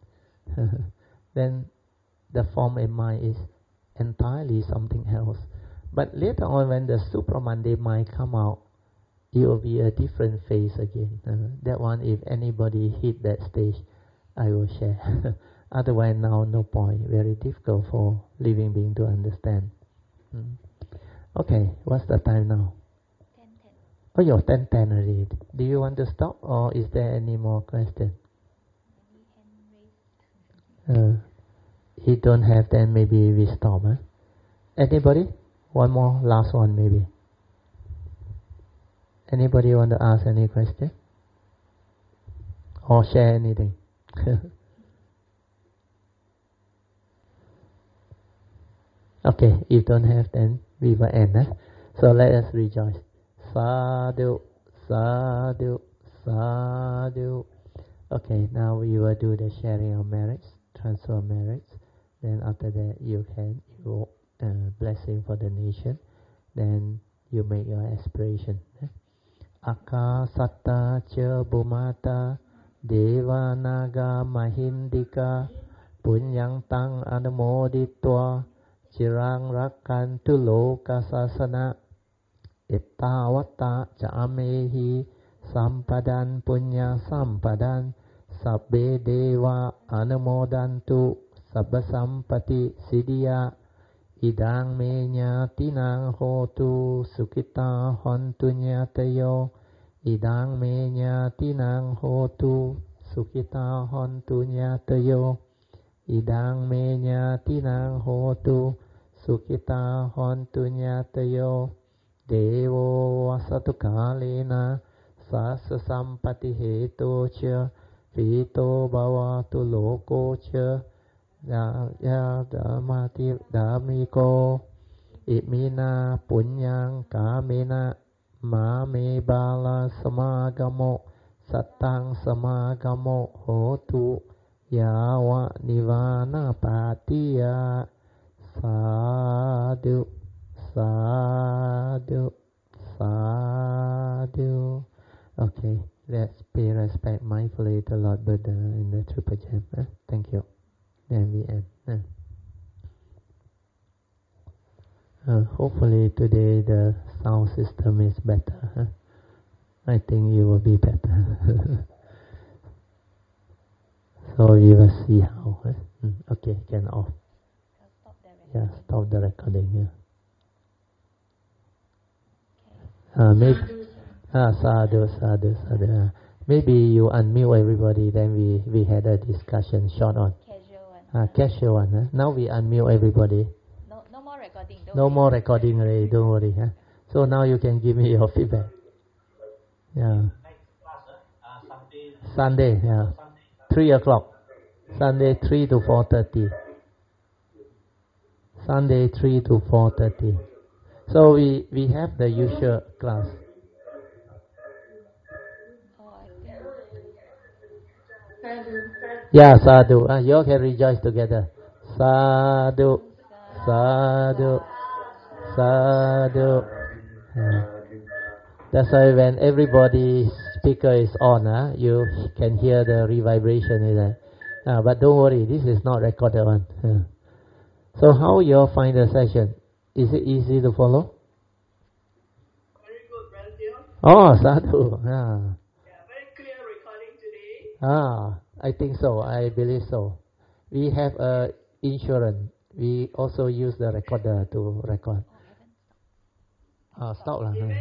Then the form and mind is entirely something else. But later on when the supramundane mind come out, it will be a different phase again. Uh, that one, if anybody hit that stage, I will share. Otherwise now no point. Very difficult for living being to understand. Mm. Okay, what's the time now? ten ten. Oh, you're ten ten already. Do you want to stop or is there any more question? Any hand raised? Uh, if don't have, then maybe we stop. Huh? Anybody? One more, last one maybe. Anybody want to ask any question? Or share anything? Okay, if don't have, then we will end. Huh? So let us rejoice. Sadhu, sadhu, sadhu. Okay, now we will do the sharing of merits, transfer of merits. Then after that, you can you uh, blessing for the nation. Then you make your aspiration. Akasatta cha bhumata deva naga mahindika punyang tang anumoditva chirang rakkantu loka sasana ittavata ca amehi sampadan punya sampadan sabbe deva anumodantu sabba sampati siddhya idang me nyatinang hotu sukita hontu nyatayo idang me nyatinang hotu sukita hontu nyatayo idang me nyatinang hotu sukita hontu nyatayo devo vasatu kalena sasa sampati heto cha vito bhavatu loko cha ya ya damati damiko imina punyang kamena mame bala samagamo satang samagamo hotu yawa nivana patiya sadhu sadhu sadhu. Okay, let's pay respect mindfully to Lord Buddha in the Triple Gem. Eh? Thank you. Then we end. Eh? Uh, hopefully today the sound system is better. Huh? I think it will be better. So you will see how. Huh? Mm, okay, can off. Stop the recording. Yeah, stop the recording. Yeah. Uh, maybe, ah, sadhu, sadhu, sadhu. Uh, maybe you unmute everybody. Then we we had a discussion short on. Casual one. Ah, casual one. Huh? Now we unmute everybody. No, no more recording. Don't No worry. more recording already, don't worry. Huh? So now you can give me your feedback. Yeah. Sunday, yeah. three o'clock. Sunday, three to four thirty. Sunday, three to four thirty. So we, we have the usual class. Oh, I think. Yeah, sadhu. Uh, you all can rejoice together. Sadhu, sadhu, sadhu. Uh, That's why when everybody speaker is on, uh, you can hear the revibration. Uh, uh, but don't worry, this is not recorded one. Uh. So how you all find the session? Is it easy to follow? Very good, Brother Dion. Oh, sadhu. Yeah. Yeah, very clear recording today. Ah, I think so. I believe so. We have a insurance. We also use the recorder to record. Oh, haven't stopped. Ah, stop lah.